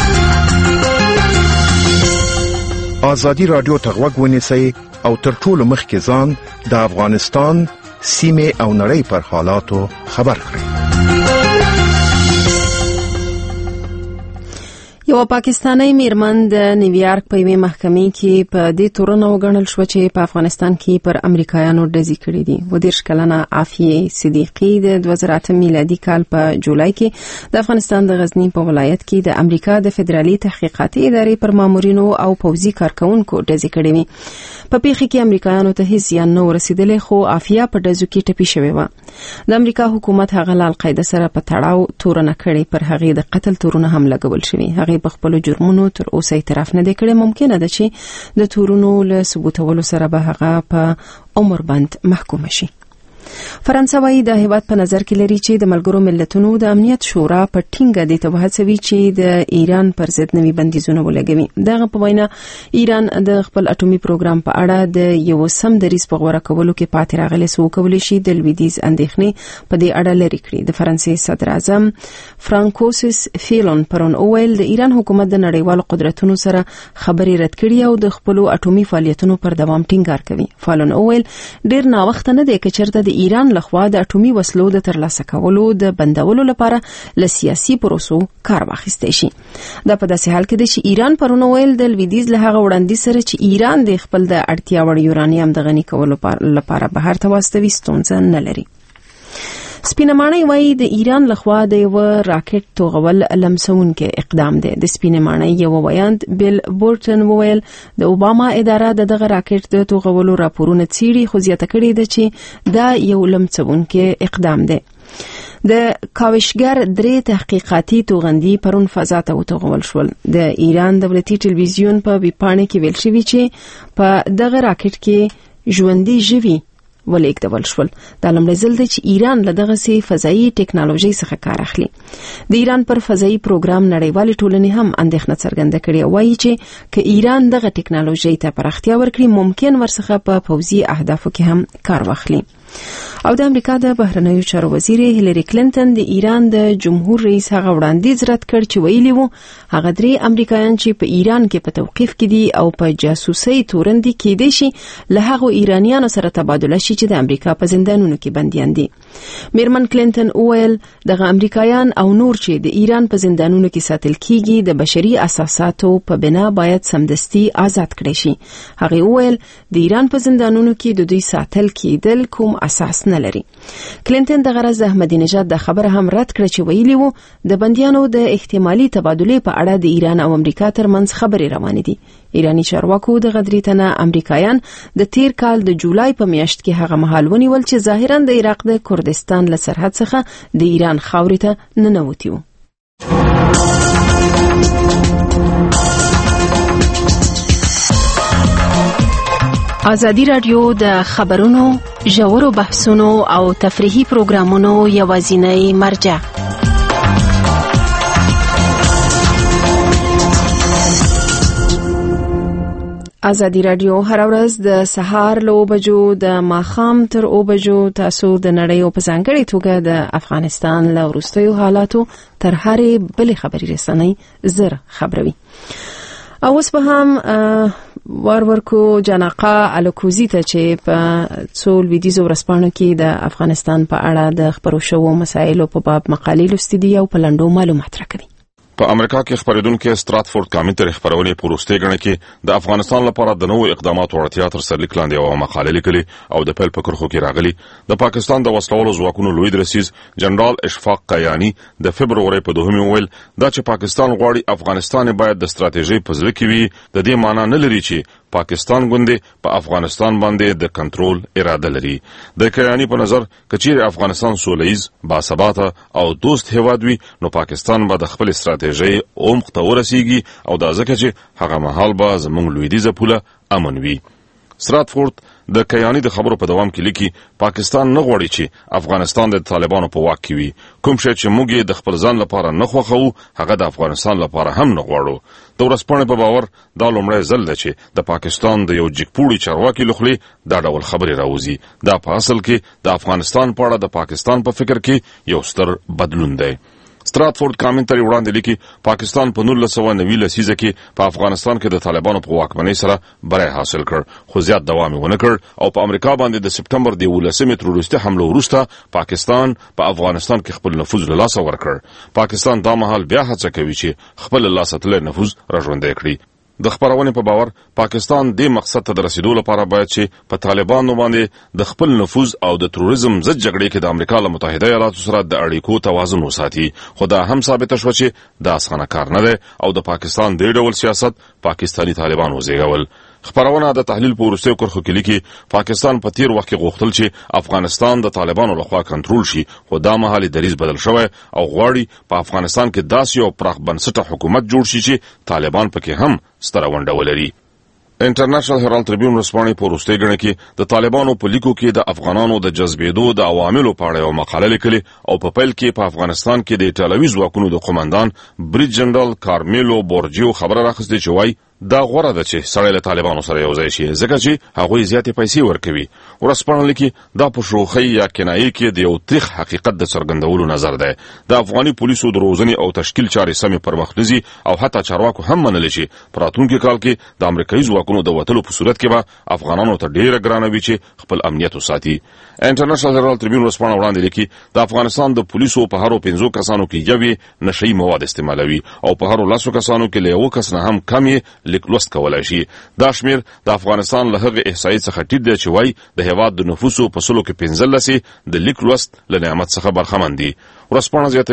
ازادي راډیو ته غوږ ونیسئ او تر ټولو مخکې ځان د افغانستان سیمې او نړۍ پر حالاتو خبر کړئ. یو پاکستانی میرمن د نیویارک په یوه محکمې کې په دې تورنه وګڼل شو چې په افغانستان کې پر امریکایانو ډزې کړې دي. 22 کلنه عافیه صدیقی د 2008 میلادي کال په جولای کې د افغانستان د غزنی په ولایت کې د امریکا د فدرالي تحقیقاتي ادارې پر مامورینو او پوځي کارکونکو ډزې کړې وي. په پیښه کې امریکایانو ته هیڅ زیان نه ورسېدلی خو عافیه په ډزو کې ټپي شوې وه. د امریکا حکومت هغه له القاعده سره په تړاو تورنه کړې، پر هغې د قتل تورونه هم لګول شوي. هغې په خپلو جرمونو تر اوسه اعتراف نه دی کړی. ممکنه ده چې د تورونو له ثبوتولو سره به هغه په عمر بند محکومه شي. فرانسه وايي د هیواد په نظر کې لري چې د ملګرو ملتونو د امنیت شورا په ټینګه د توهڅوي چې د ایران پر ضد نوي بندیزونه ولګوي. دغه په وینا ایران د خپل اټومي پروګرام په اړه د یو سم دریځ په غوړه کولو کې پاتې راغلی سو کولای شي د لویدیز اندېښنې په دې اړه لري کړي. د فرانسې صدر اعظم فرانکویس فیلون پرون اویل د ایران حکومت د نړیوالو قدرتونو سره خبرې رد کړي او د خپل اټومي فعالیتونو پر دوام ټینګار کوي. فیلون اویل ډیر نا وخت نه دی چې چرته د ایران لخوا د اټومي وسلو د ترلاسه کولو د بندولو لپاره ل سیاسي پروسو کار واخیستی شي. دا په داسې حال کې دی چې ایران پرون ویل د لویدیز له هغه وړاندیز سره چې ایران د خپل د اړتیا وړ یورانیم د غني کولو لپاره بهر ته واستوي ستونزه نه لري. سپینمانای وایي د ایران لخوا د یو راکټ توغول لمسونکې اقدام دی. د سپینمانای یو ویاند بیل بورټن وویل د اوباما اداره دغه راکټ د توغولو راپورونه څیړي، خو زیاته کړې ده چې دا یو لمسونکې اقدام دی. د کاوشګر 3 تحقیقاتي توغندي پرون فضا ته وتوغول شول. د ایران دولتي ټلویزیون په ویبپاڼه کې ویل شوی چې په دغه راکټ کې ژوندۍ ژوي ولېږدول شول. دا لومړی ځل دی چې ایران له دغسې فضایي ټیکنالوژي څخه کار اخلي. د ایران پر فضایي پروګرام نړیوالې ټولنې هم اندېښنه څرګنده کړې او وایي چې که ایران دغه ټیکنالوژي ته پراختیا ورکړي ممکن ورڅخه په پوځي اهدافو کې هم کار واخلي. او د امریکا د بهرنیو چارو وزیر هیلری کلینټن د ایران د جمهور رئیس هغه وړاندیز رد کړ چې ویلي وو هغه درې امریکایان چې په ایران کې په توقیف کې دي او په جاسوسي تورندي کې دي شي له هغه ایرانیانو سره تبادله شي چې د امریکا په زندانونو کې بنديان دي. میرمن کلینټن وویل دغه امریکایان او نور چې د ایران په زندانونو کې ساتل کیږي د بشري اساساتو په بنا باید سمدستي آزاد کړي شي. هغه وویل د ایران په زندانونو کې د دوی ساتل کېدل کوم اساس نه لري. کلینټن د غرض احمدی نژاد د خبره هم رد کړ چې ویلي وو د بنديانو د احتمالي تبادله په اړه د ایران او امریکا ترمنځ خبرې روانې دي. ایرانی چارواکو د غدری تنه امریکایان د تیر کال د جولای په میاشت کې هغه مهال ونیول چې ظاهرا د عراق د کردستان له سرحد څخه د ایران خاورې ته ننوتي وو. ازادي رادیو د خبرونو، ژورو بحثونو او تفریحي پروګرامونو یوازینی مرجع. ازادي رادیو هر ورځ د سهار له 9 بجو د ماښام تر 9 بجو تاسو د نړۍ او په ځانګړي توګه د افغانستان له وروستیو حالاتو تر هرې بلې خبري رسنۍ زر خبروي. او اوس به هم ورکو جناقه الکوزی ته چې په څو لویدیځو ورځپاڼو کې د افغانستان په اړه د خبرو شوو مسایلو په باب مقالې لوستې دي او په لنډو معلومات راکوي. په امریکا کې خبرېدونکو ستراتفورد کامنټري خبرونه په وروستي غړي کې د افغانستان لپاره د نوو اقداماتو اړتیا تر سرلیک لاندې او مقاله لیکلي او د پیل په کرخو کې راغلي. د پاکستان د وسلوالو ځواکونو لوی رئیس جنرال اشفاق قیانی د فبرवरी په 2 ویل دا چې پاکستان غواړي افغانستان باید د ستراتیژي په ځل کې وي. د دې معنی نه لري چې پاکستان غوندي په افغانستان باندې د کنټرول اراده لري. د قیانی په نظر کچیر افغانستان سولهیز باثباته او دوست هیواد وي نو پاکستان به د خپل استراتیژي عمق ته ورسیږي او دا ځکه چې هغه مهال به زموږ لویدیځه پوله امن وي. ستراتفورد د قیانی د خبرو په دوام کې لیکي پاکستان نه غواړي چې افغانستان د طالبانو په واک کې وي. کوم شی چې موږ د خپل ځان لپاره نه خوښو هغه د افغانستان لپاره هم نه غواړو. د ورځپاڼې په باور دا لومړی ځل دی چې د پاکستان د یو جګپوړي چارواکي لخوا دا ډول خبرې راوځي. دا په اصل کې د افغانستان په اړه د پاکستان په فکر کې یو ستر بدلون دی. ستراتفورد کامنټري وړاندې لیکي پاکستان په 1990 لسیزه کې په افغانستان کې د طالبانو په واکمنۍ سره بری حاصل کړ خو زیات دوام ونه کړ او په امریکا باندې د سپتمبر د 11 تروریستي حمله وروسته پاکستان په افغانستان کې خپل نفوذ له لاسه ورکړ. پاکستان دا مهال بیا هڅه کوي چې خپل لاسه تللی نفوذ راژوندی کړي. د خبرونې په باور پاکستان د مقصد ته رسیدو لپاره باید چې په طالبانو باندې د خپل نفوذ او د تروریزم ضد جګړې کې د امریکا له متحده ایالاتو سره د اړیکو توازن وساتي. خو دا هم ثابت شو چې دا اسانه کار نه دی او د پاکستان د ډول سیاست پاکستانی طالبان وزېږول. خبرونه د تحلیل په وروستیو کرخو کې لیکي پاکستان په تیر وخت کې غوښتل چې افغانستان د طالبانو لخوا کنټرول شي خو دا مهال دریځ بدل شوی او غواړي په افغانستان کې داسې یو پراخ بنسټه حکومت جوړ شي چې طالبان پکې هم ستره ونډه ولري. انټرنیشنل هرالد ټریبیون رسپانې په وروستي غړي کې د طالبانو په لیکو کې د افغانانو د جذبېدو د عواملو په اړه یو مقاله لیکلې او په پیل کې په افغانستان کې د ایټالوي ځواکونو د قومندان بریج جنرال کارمیلو بورجیو خبره راخسته چې وایي دا غوړه ده چې سړی له طالبانو سره یو ځای شي ځکه چې هغوی زیاتې پیسې ورکوي. ورسپانه لیکي دا په شوخۍ یا کنایې کې د یو تریخ حقیقت د څرګندولو نظر دی. د افغاني پولیسو د روزنې او تشکیل چارې سمې پرمخ او حتی چارواکو هم منلي چې په راتلونکي کال کې د امریکایي ځواکونو د وتلو په صورت کې به افغانانو ته ډیره ګرانه وي چې خپل امنیت وساتي. انټرنیشنل هرالد ټریبیون ورسپانه وړاندې لیکي د افغانستان د پولیسو په هرو 15 کسانو کې یوې نشئی مواد استعمالوي او په هرو 10 کسانو کې له یو کس نه هم کم لیک لوست کولای شي. دا شمیر د افغانستان له هغه احصایې څخه ټیټ دی چې وایي د هیواد د نفوسو په سلو کې 15 د لیک لوست له نعمت څخه برخمن دي. ورسپانه زیاتوي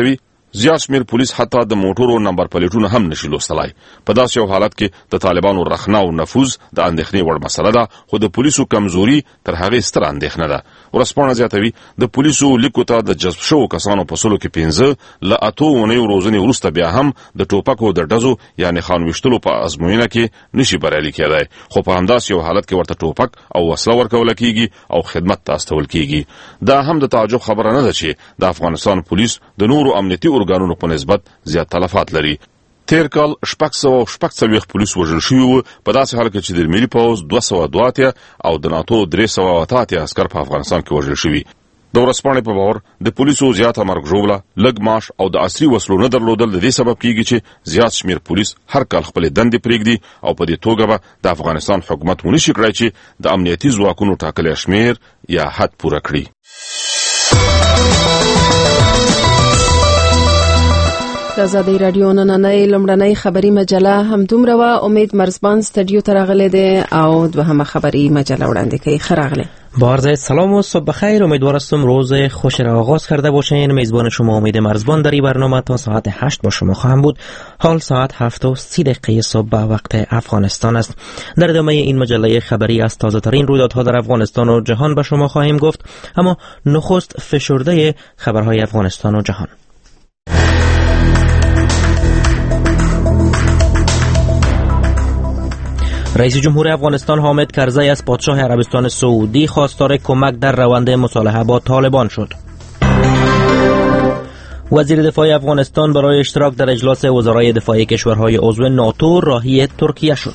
زیات شمیر پولیس حتی د موټرو نمبر پلیټونه هم نشي لوستلای. په داسې یو حالت کې د طالبانو رخنه او نفوذ د اندېښنې وړ مسله ده، خو د پولیسو کمزوري تر هغې ستره اندېښنه ده. ورځپاڼه زیاتوي د پولیسو لیکو ته د جذب شوو کسانو په سلو کې 15 له 8 اونیو روزنې وروسته بیا هم د ټوپکو د ډزو یعنې خان ویشتلو په ازموینه کې نشي بریالي کېدای، خو په همداسې یو حالت کې ورته ټوپک او وسله ورکول کېږي او خدمت ته استول کېږي. دا هم د تعجب خبره نه ده چې د افغانستان پولیس د نورو امنیتي ارګانونو په نسبت زیات تلفات لري. تیر کال 640 پولیس وژل شوي وو، په داسې حال کې چې د ملي پوځ 282 او د ناتو 388 عسکر په افغانستان کې وژل شوي. د ورځپاڼې په باور د پولیسو زیاته مرګ ژوبله، لږ معاش او د عصري وسلو نه درلودل د دې سبب کیږي چې زیات شمیر پولیس هر کال خپل دندې پرېږدي او په دې توګه به د افغانستان حکومت ونشي کړای چې د امنیتي ځواکونو ټاکلي شمیر یا حد پوره کړي. د آزادۍ راډیو نننۍ لومړنۍ خبري مجله همدومره وه. امید مرزبان استودیو ته راغلی دی او دوهمه خبري مجله وړاندې کوي. ښه راغلی. با عرض سلام و صبح بخیر. امیدوار هستم روز خوش را آغاز کرده باشین. میزبان شما امید مرزبان در این برنامه تا ساعت 8 با شما خواهم بود. حال ساعت 7:30 صبح به وقت افغانستان است. در ادامه این مجله خبری از تازه ترین رویدادها در افغانستان و جهان به شما خواهیم گفت، اما نخست فشرده خبرهای افغانستان و جهان. رئیس جمهور افغانستان حامد کرزی از پادشاه عربستان سعودی خواستار کمک در روند مصالحه با طالبان شد. وزیر دفاع افغانستان برای اشتراک در اجلاس وزرای دفاع کشورهای عضو ناتو راهی ترکیه شد.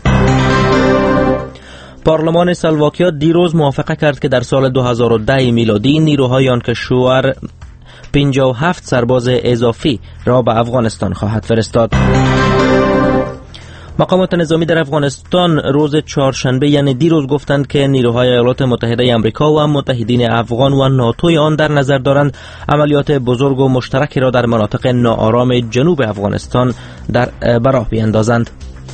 پارلمان اسلواکیا دیروز موافقه کرد که در سال 2010 میلادی نیروهای آن کشور 57 سرباز اضافی را به افغانستان خواهد فرستاد. مقامات نظامی در افغانستان روز چهارشنبه یعنی دیروز گفتند که نیروهای ایالات متحده آمریکا و متحدین افغان و ناتوی آن در نظر دارند عملیات بزرگ و مشترکی را در مناطق ناآرام جنوب افغانستان به راه بیندازند.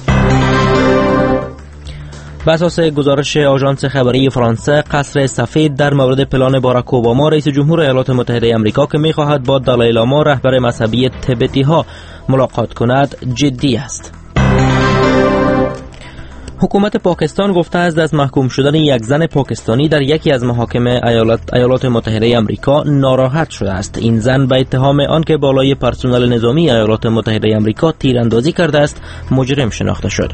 بر اساس گزارش آژانس خبری فرانسه، قصر سفید در مورد پلان باراک اوباما رئیس جمهور ایالات متحده آمریکا که می‌خواهد با دالای لاما رهبر مذهبی تبتی‌ها ملاقات کند جدی است. حکومت پاکستان گفته است از محکوم شدن یک زن پاکستانی در یکی از محاکم ایالات متحده آمریکا ناراحت شده است. این زن به اتهام آنکه بالای پرسنل نظامی ایالات متحده آمریکا تیراندازی کرده است مجرم شناخته شد.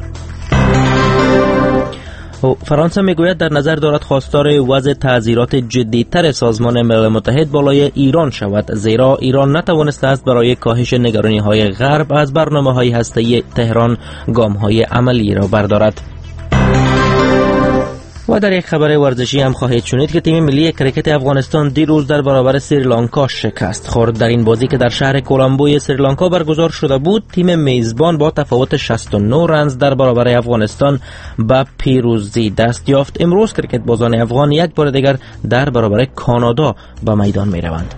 فرانسه میگوید در نظر دارد خواستار وضع تعزیرات جدی‌تر سازمان ملل متحد بالای ایران شود، زیرا ایران نتوانسته است برای کاهش نگرانی‌های غرب از برنامه‌های هسته‌ای تهران گام‌های عملی را بردارد. و در یک خبر ورزشی هم خواهید شنید که تیم ملی کرکت افغانستان دیروز در برابر سریلانکا شکست خورد. در این بازی که در شهر کولامبوی سریلانکا برگزار شده بود، تیم میزبان با تفاوت 69 رنز در برابر افغانستان به پیروزی دست یافت. امروز کرکت بازان افغان یک بار دیگر در برابر کانادا به میدان می روند.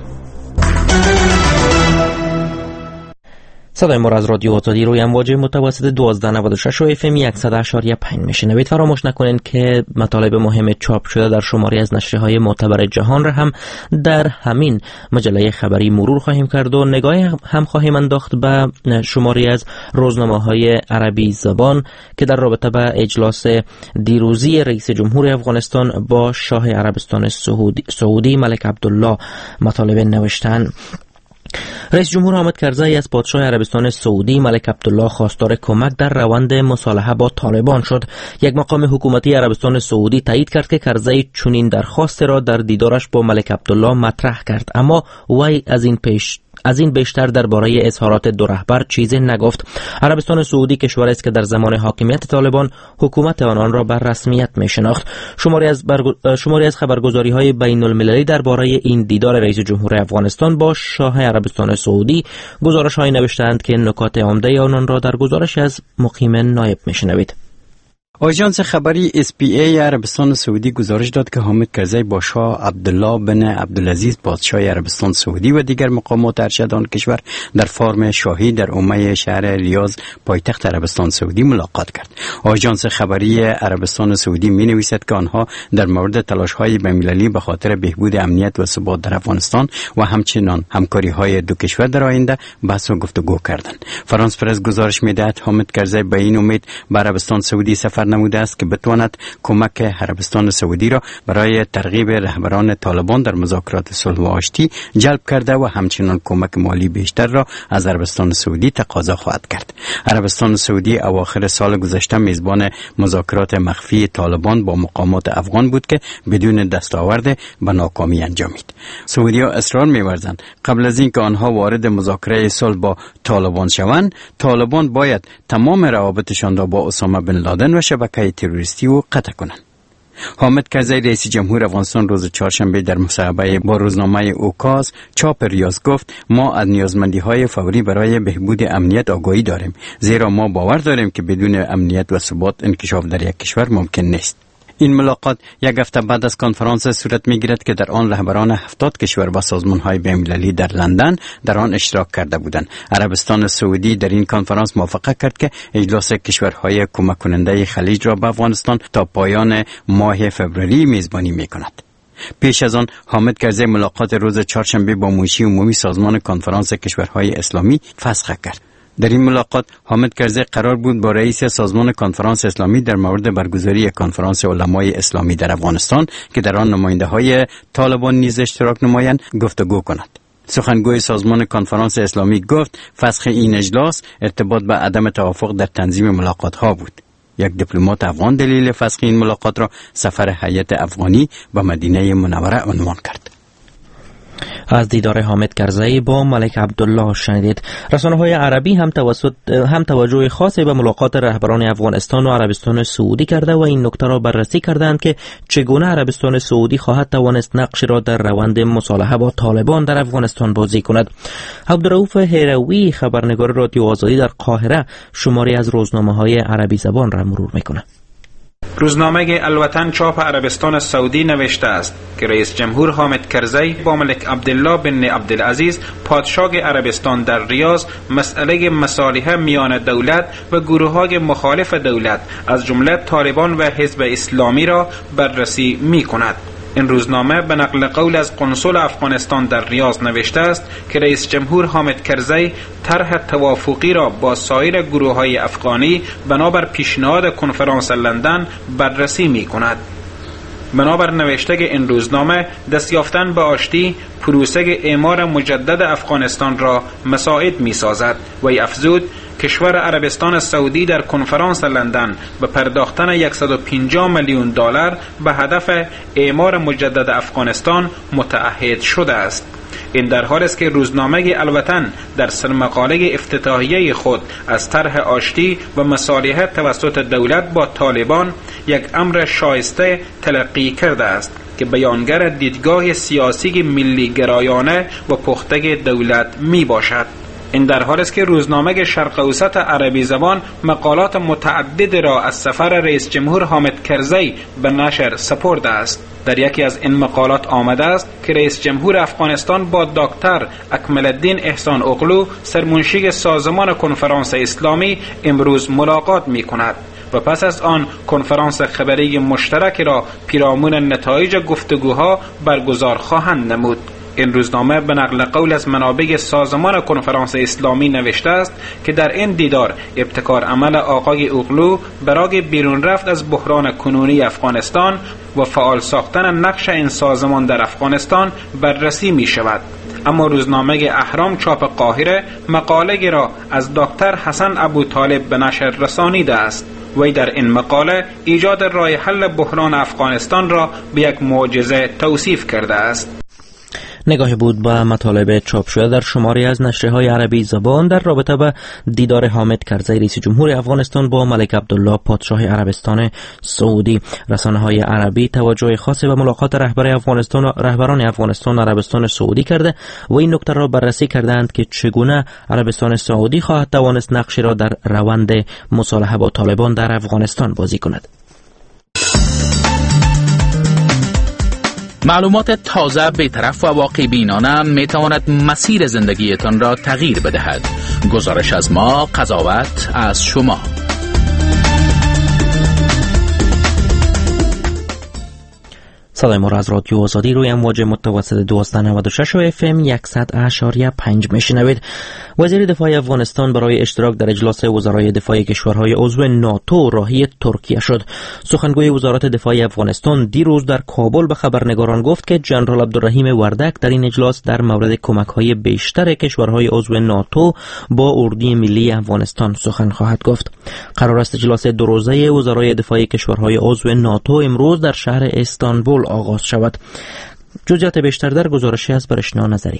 صدای ما را از رادیو آزادی روی امواج متوسط 1296 و FM 100.5 میشنوید. فراموش نکنید که مطالب مهم چاپ شده در شماری از نشریه‌های معتبر جهان را هم در همین مجله خبری مرور خواهیم کرد و نگاهی هم خواهیم انداخت به شماری از روزنامه‌های عربی زبان که در رابطه با اجلاس دیروزی رئیس جمهور افغانستان با شاه عربستان سعودی ملک عبدالله مطالب نوشتند. رئیس جمهور حامد کرزی از پادشاه عربستان سعودی ملک عبدالله خواستار کمک در روند مصالحه با طالبان شد. یک مقام حکومتی عربستان سعودی تایید کرد که کرزی چنین درخواست را در دیدارش با ملک عبدالله مطرح کرد، اما وی از این بیشتر درباره اظهارات دو رهبر چیزی نگفت. عربستان سعودی کشوری است که در زمان حاکمیت طالبان حکومت آنان را بر رسمیت می‌شناخت. شماری از خبرگزاری‌های بین‌المللی درباره این دیدار رئیس جمهور افغانستان با شاه عربستان سعودی گزارش‌هایی نوشتند که نکات عمده آنان را در گزارش از مقیم نایب می‌شنوید. آژانس خبری SPA عربستان سعودی گزارش داد که حامد کرزی با شاه عبدالله بن عبدالعزیز پادشاه عربستان سعودی و دیگر مقامات ارشدان کشور در فارم شاهی در عمه شهر ریاض پایتخت عربستان سعودی ملاقات کرد. آژانس خبری عربستان سعودی می‌نویسد که آنها در مورد تلاش‌های بین‌المللی به خاطر بهبود امنیت و ثبات در افغانستان و همچنین همکاری‌های دو کشور در آینده بحث و گفتگو کردند. فرانس پرس گزارش می‌دهد حامد کرزی به این امید به عربستان سعودی سفر نموده است که بتواند کمک عربستان سعودی را برای ترغیب رهبران طالبان در مذاکرات صلح و آشتی جلب کرده و همچنین کمک مالی بیشتر را از عربستان سعودی تقاضا خواهد کرد. عربستان سعودی اواخر سال گذشته میزبان مذاکرات مخفی طالبان با مقامات افغان بود که بدون دستاورد به ناکامی انجامید. سعودی‌ها اصرار می‌ورزند قبل از اینکه آنها وارد مذاکره صلح با طالبان شوند، طالبان باید تمام روابطشان را با اسامه بن لادن و شبکه تروریستی و قطع کنند. حامد کرزی رئیس جمهور افغانستان روز چهارشنبه در مصاحبه با روزنامه اوکاز چاپ ریاض گفت ما از نیازمندی‌های فوری برای بهبود امنیت آگاهی داریم، زیرا ما باور داریم که بدون امنیت و ثبات انکشاف در یک کشور ممکن نیست. این ملاقات یک هفته بعد از کنفرانس صورت می‌گیرد که در آن رهبران 70 کشور و سازمان‌های بین‌المللی در لندن در آن اشتراک کرده بودند. عربستان سعودی در این کنفرانس موافقت کرد که اجلاس کشورهای کمک کننده خلیج را به افغانستان تا پایان ماه فوریه میزبانی می‌کند. پیش از آن حامد کرزی ملاقات روز چهارشنبه با منشی عمومی سازمان کنفرانس کشورهای اسلامی فسخ کرد. در این ملاقات حامد کرزی قرار بود با رئیس سازمان کنفرانس اسلامی در مورد برگزاری کنفرانس علمای اسلامی در افغانستان که در آن نماینده‌های طالبان نیز اشتراک نمایند گفتگو کند. سخنگوی سازمان کنفرانس اسلامی گفت فسخ این اجلاس ارتباط به عدم توافق در تنظیم ملاقات ها بود. یک دیپلمات افغان دلیل فسخ این ملاقات را سفر هیئت افغانی به مدینه منوره عنوان کرد. از دیدار حامد کرزی با ملک عبدالله شنیدید. رسانه‌های عربی هم توجه خاصی به ملاقات رهبران افغانستان و عربستان سعودی کرده و این نکته را بررسی کردند که چگونه عربستان سعودی خواهد توانست نقش را در روند مصالحه با طالبان در افغانستان بازی کند. عبدالرؤوف هروی خبرنگار رادیو آزادی در قاهره شماری از روزنامه‌های عربی زبان را مرور می‌کند. روزنامه الوطن چاپ عربستان سعودی نوشته است که رئیس جمهور حامد کرزی با ملک عبدالله بن عبدالعزیز پادشاه عربستان در ریاض مسئله مصالحه میان دولت و گروه‌های مخالف دولت از جمله طالبان و حزب اسلامی را بررسی می‌کند. این روزنامه به نقل قول از قنصل افغانستان در ریاض نوشته است که رئیس جمهور حامد کرزی طرح توافقی را با سایر گروه‌های افغانی بنابر پیشنهاد کنفرانس لندن بررسی می‌کند. بنابر نوشته این روزنامه دست یافتن به آشتی پروسه اعمار مجدد افغانستان را مساعد می‌سازد و افزود کشور عربستان سعودی در کنفرانس لندن به پرداختن $150 میلیون به هدف اعمار مجدد افغانستان متعهد شده است. این در حالی است که روزنامه الوطن در سرمقاله افتتاحیه خود از طرح آشتی و مصالحه توسط دولت با طالبان یک امر شایسته تلقی کرده است که بیانگر دیدگاه سیاسی ملی گرایانه و پخته دولت می باشد. این در حالی است که روزنامه شرق اوسط عربی زبان مقالات متعدد را از سفر رئیس جمهور حامد کرزی به نشر سپرده است. در یکی از این مقالات آمده است که رئیس جمهور افغانستان با دکتر اکمل الدین احسان اغلو سرمنشی سازمان کنفرانس اسلامی امروز ملاقات می کند و پس از آن کنفرانس خبری مشترک را پیرامون نتایج گفتگوها برگزار خواهند نمود. این روزنامه به نقل قول از منابع سازمان کنفرانس اسلامی نوشته است که در این دیدار ابتکار عمل آقای اغلو برای بیرون رفت از بحران کنونی افغانستان و فعال ساختن نقش این سازمان در افغانستان بررسی می شود. اما روزنامه اهرام چاپ قاهره مقاله را از دکتر حسن ابوطالب به نشر رسانیده است. وی در این مقاله ایجاد راه حل بحران افغانستان را به یک معجزه توصیف کرده است. نگاهی بود به مطالب چاپ شده در شماری از نشریه‌های عربی زبان در رابطه با دیدار حامد کرزی رئیس جمهور افغانستان با ملک عبدالله پادشاه عربستان سعودی. رسانه‌های عربی توجه خاصی به ملاقات رهبران افغانستان و عربستان سعودی کرده و این نکته را بررسی کردند که چگونه عربستان سعودی خواهد توانست نقشی را در روند مصالحه با طالبان در افغانستان بازی کند. معلومات تازه، بی‌طرف و واقع بینانه می تواند مسیر زندگیتان را تغییر بدهد. گزارش از ما، قضاوت از شما. صدای ما را از رادیو آزادی روی امواج متوسط 1296 و FM 100.5 میشنوید. وزیر دفاع افغانستان برای اشتراک در اجلاس وزرای دفاع کشورهای عضو ناتو راهی ترکیه شد. سخنگوی وزارت دفاع افغانستان دیروز در کابل به خبرنگاران گفت که جنرال عبدالرحیم وردک در این اجلاس در مورد کمک‌های بیشتر کشورهای عضو ناتو با اردوی ملی افغانستان سخن خواهد گفت. قرار است اجلاس دو روزه وزرای دفاع کشورهای عضو ناتو امروز در شهر استانبول آغاز شود. جزئیات بیشتر در گزارشی از برشنا نظری.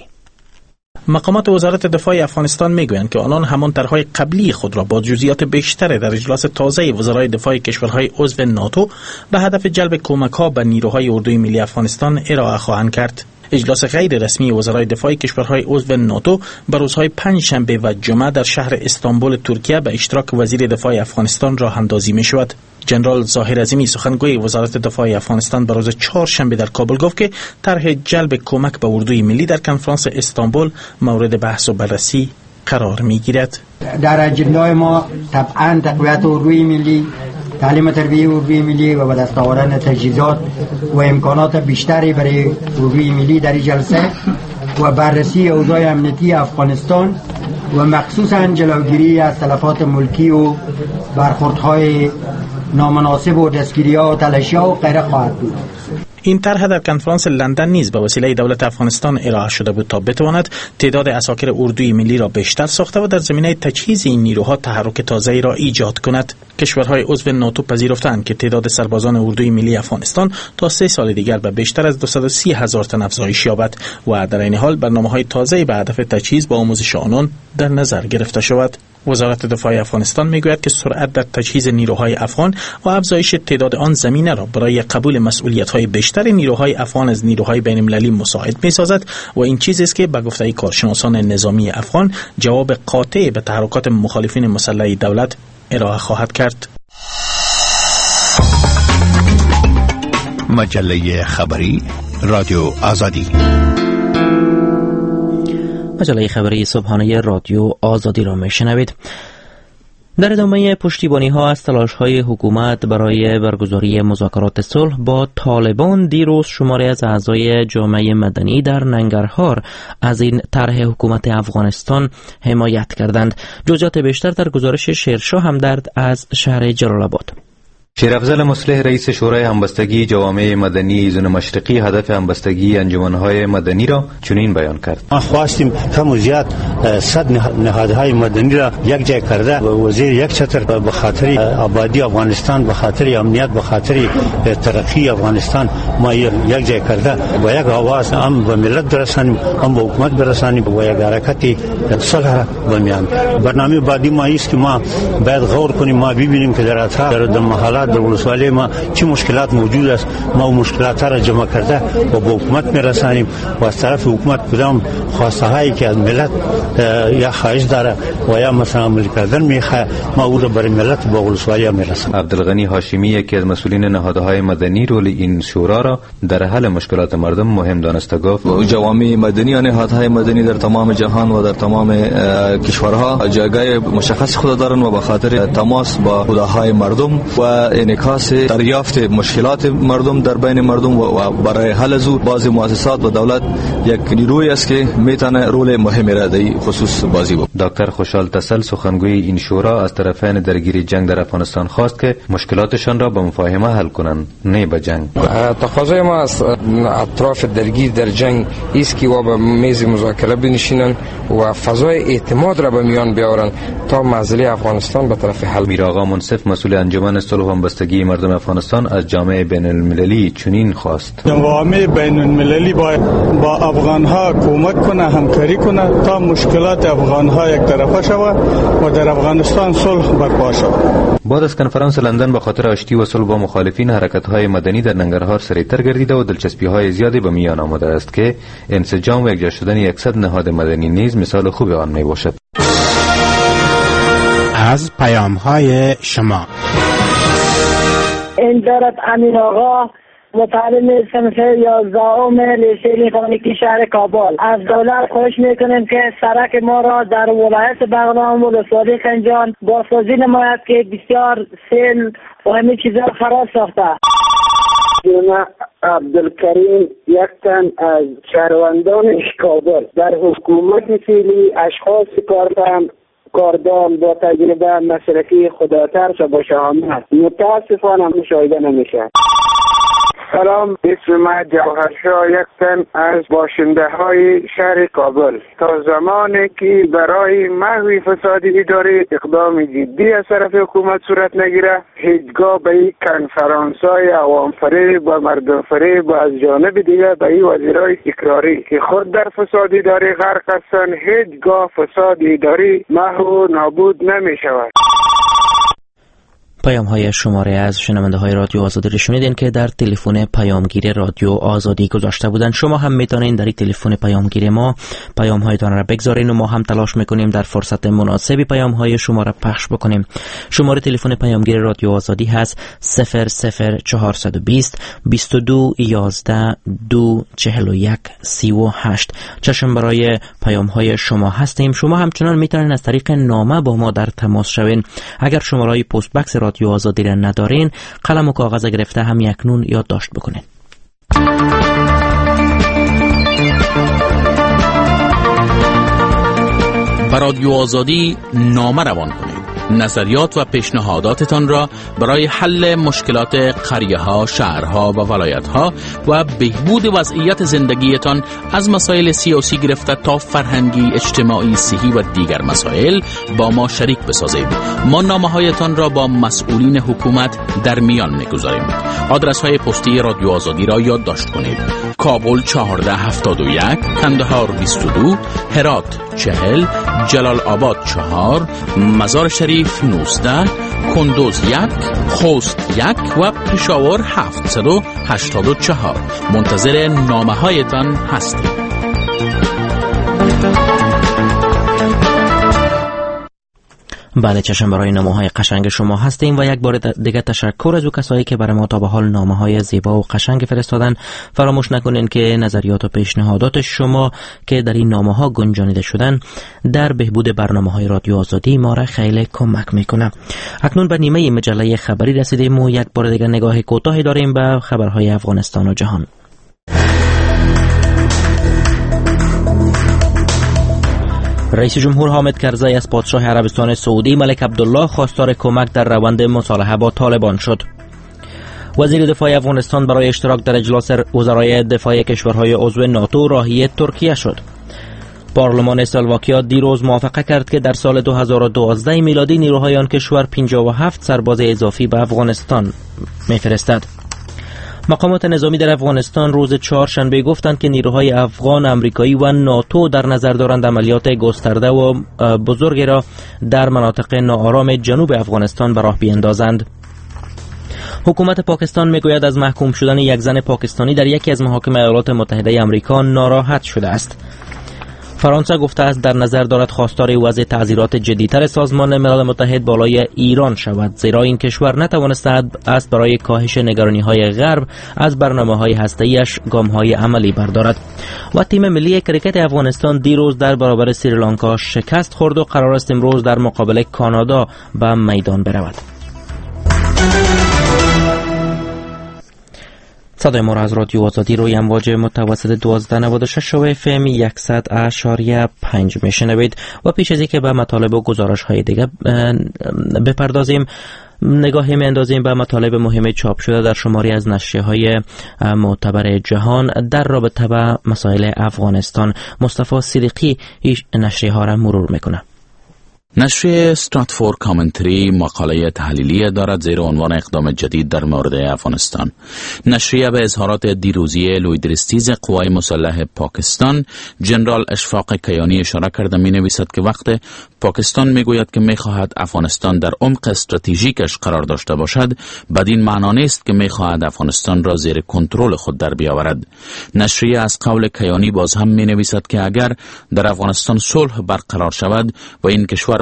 مقامات وزارت دفاع افغانستان میگویند که آنان همان طرح‌های قبلی خود را با جزئیات بیشتر در اجلاس تازه وزرای دفاع کشورهای عضو ناتو به هدف جلب کمک‌ها به نیروهای اردوی ملی افغانستان ارائه خواهند کرد. اجلاس غیر رسمی وزرای دفاع کشورهای عضو ناتو به روزهای پنجشنبه و جمعه در شهر استانبول ترکیه به اشتراک وزیر دفاع افغانستان راه اندازی می شود. جنرال ظاهر عظیمی سخنگوی وزارت دفاع افغانستان به روز چهارشنبه در کابل گفت که طرح جلب کمک به اردوی ملی در کنفرانس استانبول مورد بحث و بررسی قرار می گیرد. در اجندای ما طبعا تقویت اردوی ملی، تعلیم تربیت اردوی ملی و به دست آوردن تجهیزات و امکانات بیشتری برای اردوی ملی در جلسه و بررسی اوضاع امنیتی افغانستان و مخصوصاً جلوگیری از تلفات ملکی و برخوردهای نامناسب و دستگیری‌ها و تلاشی‌ها و غیره خواهد بود. این طرح در کنفرانس لندن نیز به وسیله دولت افغانستان ارائه شده بود تا بتواند تعداد عساکر اردوی ملی را بیشتر ساخته و در زمینه تجهیز این نیروها تحرک تازه‌ای را ایجاد کند. کشورهای عضو ناتو پذیرفتند که تعداد سربازان اردوی ملی افغانستان تا 3 سال دیگر به بیشتر از 230,000 تن افزایش یابد و در این حال برنامه‌های تازه‌ای به هدف تجهیز و آموزش آنان در نظر گرفته شود. وزارت دفاع افغانستان میگوید که سرعت در تجهیز نیروهای افغان و افزایش تعداد آن زمینه را برای قبول مسئولیت‌های بیشتر نیروهای افغان از نیروهای بین‌المللی مساعد می‌سازد و این چیزی است که به گفته کارشناسان نظامی افغان جواب قاطع به تحرکات مخالفین مسلح دولت ارائه خواهد کرد. مجله خبری رادیو آزادی. مجله خبری صبحانه رادیو آزادی را میشنوید. در ادامه پشتیبانی‌ها از تلاش‌های حکومت برای برگزاری مذاکرات صلح با طالبان، دیروز شماری از اعضای جامعه مدنی در ننگرهار از این طرح حکومت افغانستان حمایت کردند. جزئیات بیشتر در گزارش شیرشاه همدرد از شهر جلال‌آباد. شیرافضل مصلح رئیس شورای همبستگی جوامع مدنی ایزون مشرقی هدف همبستگی انجمنهای مدنی را چنین بیان کرد: ما خواستیم کم و زیاد 100 نهادهای مدنی را یک جای کرده و وزیر یک چتر به خاطر آبادی افغانستان، به خاطر امنیت، به خاطر ترقی افغانستان ما یک جای کرده و یک آواز هم به ملت برسانیم، هم به حکومت برسانیم و یک حرکت صلح بمیان. برنامه بعدی ما است که ما باید غور کنیم، ما ببینیم که در اطراف در محلات در ولسوالی ما چه مشکلات موجود است، ما اون مشکلات را جمع کرده و به حکومت میرسانیم و از طرف حکومت کدام خواسته هایی که از ملت یا خواهش داره و یا مثلا عمل کردن میخواه ما او را برای ملت به ولسوالی میرسانیم. عبدالغنی هاشمی یکی از مسئولین نهادهای مدنی رول این شورا را در حل مشکلات مردم مهم دانسته گفت: جوامع مدنی و نهادهای مدنی در تمام جهان و در تمام کشورها جایگاه مشخص خود دارند و به خاطر تماس با خداهای مردم و انعکاس دریافت مشکلات مردم در بین مردم و برای حل از بعضی مؤسسات و دولت یک نیروی است که میتونه رول مهمی را در خصوص بازی بکنه. دکتر خوشحال تسل سخنگوی این شورا از طرفین درگیر جنگ در افغانستان خواست که مشکلاتشان را به مفاهمه حل کنند، نه به جنگ. تقاضای ما از اطراف درگیر در جنگ است که و به میز مذاکره بنشینند و فضای اعتماد را به میان بیاورند تا مسئله افغانستان به طرف حل. میر آقا منصف مسئول انجمن صلح و همبستگی مردم افغانستان از جامعه بین المللی چنین خواست: جامعه بین المللی باید با افغانها کمک کنه، همکاری کنه تا مشکلات افغانها یک طرفه شود و در افغانستان صلح برپا شود. بعد از کنفرانس لندن به خاطر آشتی و صلح با مخالفین، حرکت‌های مدنی در ننگرهار سریعتر گردیده و دلچسپی‌های زیادی به میان آمده است که انسجام و یکجا شدن 100 نهاد مدنی نیز مثال خوب آن میباشد. از پیام‌های شما این دارد امین آقا متعلم صنف 11 لیسه مکانیکی شهر کابل. از دولت خواهش میکنیم که سرک ما را در ولایت بغلان و ولسوالی خنجان بازسازی نماید که بسیار سیل و همه چیزا خراب ساخته. جناب عبدالکریم یک تن از شهروندان کابل در حکومت فعلی اشخاص کاردان با تجربه مسلکی خداترس و با شهامت متاسفانه مشاهده نمیشه. سلام، اسم من جوهرشاه یک تن از باشنده های شهر کابل. تا زمانی که برای محو فساد اداری اقدام جدی از طرف حکومت صورت نگیره، هیچگاه به این کنفرانس های عوام فریب و مردم فریب و از جانب دیگر به این وزیرای اقراری که خود در فساد اداری غرق هستند، هیچگاه فساد اداری محو و نابود نمی شود. پیام های شماره از شنونده های رادیو آزادی رو شنیدین که در تلفن پیامگیر رادیو آزادی گذاشته بودن. شما هم میتونین در تلفن پیامگیر ما پیام هایتان را بگذارین و ما هم تلاش میکنیم در فرصت مناسبی پیام های شما را پخش بکنیم. شماره تلفن پیامگیر رادیو آزادی هست 00420 22 11 241 38. چشم برای پیام های شما هستیم. شما همچنان میتونین از طریق نامه با ما در تماس شوین. اگر شماره پست بکس رادیو آزادی را ندارین، قلم و کاغذ گرفته هم یکنون یادداشت بکنین. بر رادیو آزادی نامه روان کنید. نظریات و پیشنهاداتتان را برای حل مشکلات قریه‌ها، شهرها و ولایت‌ها و بهبود وضعیت زندگیتان از مسائل سیاسی گرفته تا فرهنگی، اجتماعی، صحی و دیگر مسائل با ما شریک بسازید. ما نامه‌هایتان را با مسئولین حکومت در میان می‌گذاریم. آدرس‌های پستی رادیو آزادی را یادداشت کنید: کابل 1471، کندهار 22، هرات 40، جلال آباد 4، مزار شریف 19، کندوز 1، خوست 1 و پشاور 784. منتظر نامه هایتان هستیم. بله، چشم برای نامه‌های قشنگ شما هستیم و یک بار دیگه تشکر از کسایی که برای ما تا به حال نامه‌های زیبا و قشنگ فرستادن. فراموش نکنین که نظریات و پیشنهادات شما که در این نامه‌ها گنجانیده شدن در بهبود برنامه‌های رادیو آزادی ما را خیلی کمک میکنه. اکنون به نیمه مجله خبری رسیدیم و یک بار دیگه نگاه کوتاهی داریم به خبرهای افغانستان و جهان. رئیس جمهور حامد کرزی از پادشاه عربستان سعودی ملک عبدالله خواستار کمک در روند مصالحه با طالبان شد. وزیر دفاع افغانستان برای اشتراک در اجلاس وزرای دفاع کشورهای عضو ناتو راهی ترکیه شد. پارلمان اسلواکیا دیروز موافقه کرد که در سال 2012 میلادی نیروهای آن کشور 57 سرباز اضافی به افغانستان می‌فرستد. مقامات نظامی در افغانستان روز چهارشنبه گفتند که نیروهای افغان، امریکایی و ناتو در نظر دارند عملیات گسترده و بزرگی را در مناطق ناآرام جنوب افغانستان به راه بیندازند. حکومت پاکستان میگوید از محکوم شدن یک زن پاکستانی در یکی از محاکم ایالات متحده آمریکا ناراحت شده است. فرانسه گفته است در نظر دارد خواستار وضع تعزیرات جدی‌تر سازمان ملل متحد بالای ایران شود، زیرا این کشور نتوانسته است برای کاهش نگرانی‌های غرب از برنامه‌های هسته‌ایش گام‌های عملی بردارد. و تیم ملی کریکت افغانستان دیروز در برابر سریلانکا شکست خورد و قرار است امروز در مقابل کانادا به میدان برود. صدای ما را از رادیو آزادی روی امواج متوسط 1296 و FM 100.5 میشنوید و پیش از اینکه به مطالب و گزارش های دیگه بپردازیم، نگاهی میاندازیم به مطالب مهم چاپ شده در شماری از نشریه های معتبر جهان در رابطه با مسائل افغانستان. مصطفی صدیقی نشریه ها را مرور میکنه. نشریه استراتفورد کامنتری مقاله تحلیلی دارد زیر عنوان اقدام جدید در مورد افغانستان. نشریه به اظهارات دیروزی لویدرستیز قوای مسلح پاکستان جنرال اشفاق کیانی اشاره کرده می نویسد که وقت پاکستان می گوید که می خواهد افغانستان در عمق استراتژیکش قرار داشته باشد، بدین معنا نیست که می خواهد افغانستان را زیر کنترل خود در بیاورد. نشریه از قول کیانی باز هم می نویسد که اگر در افغانستان صلح برقرار شود و این کشور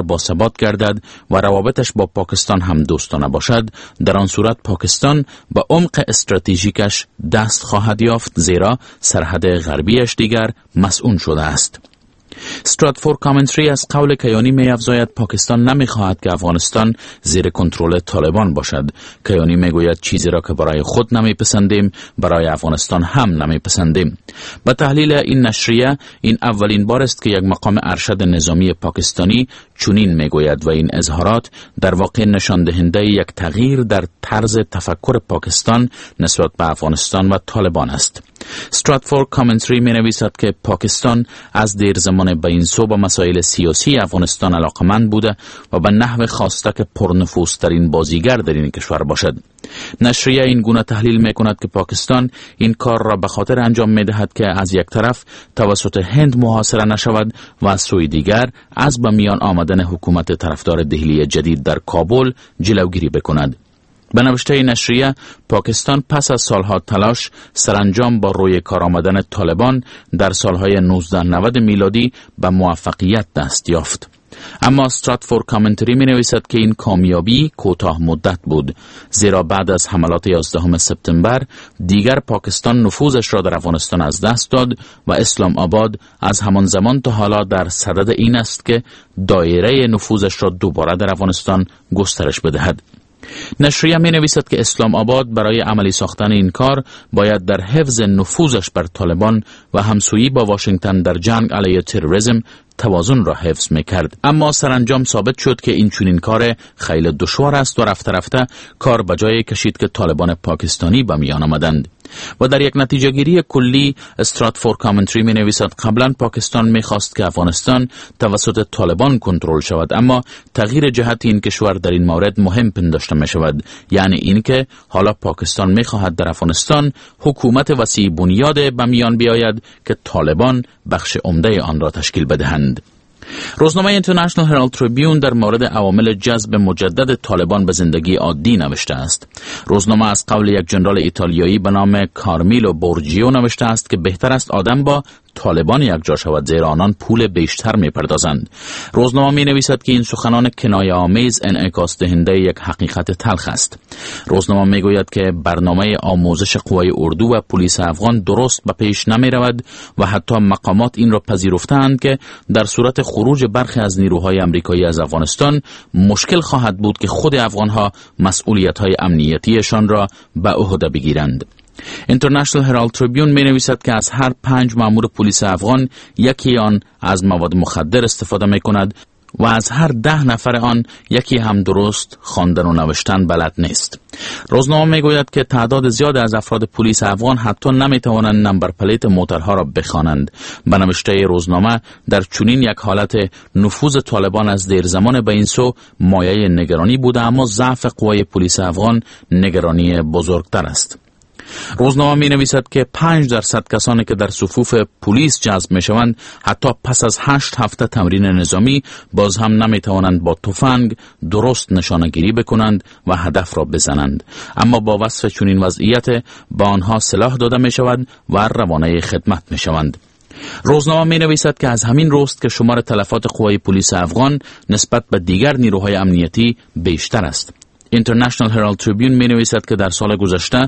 کشور باثبات گردد و روابطش با پاکستان هم دوستانه باشد، در آن صورت پاکستان به عمق استراتژیکش دست خواهد یافت، زیرا سرحد غربیش دیگر مسئول شده است. استراتفورد کامنتری از قول کیانی می افزاید پاکستان نمی خواهد که افغانستان زیر کنترل طالبان باشد. کیانی می گوید چیزی را که برای خود نمی پسندیم برای افغانستان هم نمی پسندیم. به تحلیل این نشریه این اولین بار است که یک مقام ارشد نظامی پاکستانی چنین می گوید و این اظهارات در واقع نشان دهنده یک تغییر در طرز تفکر پاکستان نسبت به افغانستان و طالبان است. استراتفورد کامنتری می نویسد که پاکستان از دیر زمان به این سو به مسائل سیاسی افغانستان علاقمند بوده و به نحو خواسته که پرنفوذترین بازیگر در این کشور باشد. نشریه این گونه تحلیل می کند که پاکستان این کار را به خاطر انجام می دهد که از یک طرف توسط هند محاصره نشود و از سوی دیگر از به میان آمدن حکومت طرفدار دهلی جدید در کابل جلوگیری بکند. به نوشته نشریه پاکستان پس از سالها تلاش سرانجام با روی کار آمدن طالبان در سالهای 1990 میلادی به موفقیت دست یافت. اما استراتفورد کامنتری می نویسد که این کامیابی کوتاه مدت بود، زیرا بعد از حملات 11 سپتامبر دیگر پاکستان نفوذش را در افغانستان از دست داد و اسلام آباد از همان زمان تا حالا در صدد این است که دایره نفوذش را دوباره در افغانستان گسترش بدهد. نشریه می نویسد که اسلام آباد برای عملی ساختن این کار باید در حفظ نفوذش بر طالبان و همسویی با واشنگتن در جنگ علیه تروریسم توازن را حفظ می‌کرد. اما سرانجام ثابت شد که این چنین کار خیلی دشوار است و رفته رفته کار به جای کشید که طالبان پاکستانی به میان آمدند. و در یک نتیجه گیری کلی استراتفورد کامنتری می نویسد قبلا پاکستان می خواست که افغانستان توسط طالبان کنترل شود، اما تغییر جهت این کشور در این مورد مهم پنداشته می شود، یعنی اینکه حالا پاکستان می خواهد در افغانستان حکومت وسیع بنیاد به میان بیاید که طالبان بخش عمده آن را تشکیل بدهند. روزنامه اینترنشنال هرالد تریبیون در مورد عوامل جذب مجدد طالبان به زندگی عادی نوشته است. روزنامه از قول یک ژنرال ایتالیایی به نام کارمیلو بورجیو نوشته است که بهتر است آدم با طالبان یکجا شود، زیرا آنان پول بیشتر می‌پردازند. روزنامه می‌نویسد که این سخنان کنایه‌آمیز انعکاس دهنده یک حقیقت تلخ است. روزنامه می‌گوید که برنامه آموزش قوای اردو و پلیس افغان درست به پیش نمی‌رود و حتی مقامات این را پذیرفته‌اند که در صورت خروج برخی از نیروهای آمریکایی از افغانستان مشکل خواهد بود که خود افغان‌ها مسئولیت‌های امنیتیشان را به عهده بگیرند. اینترنشنال هرالد تریبیون می نویسد که از هر 5 مأمور پلیس افغان یکی آن از مواد مخدر استفاده می کند و از هر 10 نفر آن یکی هم درست خواندن و نوشتن بلد نیست. روزنامه می گوید که تعداد زیاد از افراد پلیس افغان حتی نمی توانند نمبر پلیت موترها را بخوانند. به نوشته روزنامه در چنین یک حالت نفوذ طالبان از دیر زمان به این سو مایه نگرانی بوده، اما ضعف قوای پلیس افغان نگرانی بزرگتر است. روزنامه می نویسد که 5% کسانی که در صفوف پلیس جذب می شوند حتی پس از 8 هفته تمرین نظامی باز هم نمی توانند با تفنگ درست نشانه گیری بکنند و هدف را بزنند، اما با وصف چنین وضعیت با آنها سلاح داده می شود و روانه خدمت می شوند. روزنامه می نویسد که از همین روست که شمار تلفات قوای پلیس افغان نسبت به دیگر نیروهای امنیتی بیشتر است. اینترنشنال هرالد تریبیون می نویسد که در سال گذشته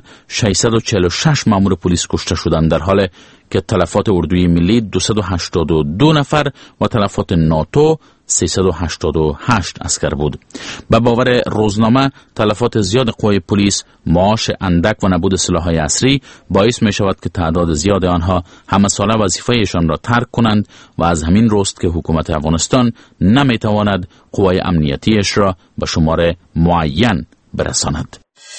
646 مأمور پلیس کشته شدند، در حالی که تلفات اردوی ملی 282 نفر و تلفات ناتو 388 عسکر بود. به باور روزنامه تلفات زیاد قوای پلیس، معاش اندک و نبود سلاح‌های عصری باعث می شود که تعداد زیاد آنها همه ساله وظیفه‌شان را ترک کنند و از همین روست که حکومت افغانستان نمی تواند قوای امنیتیش را به شمار معین برساند.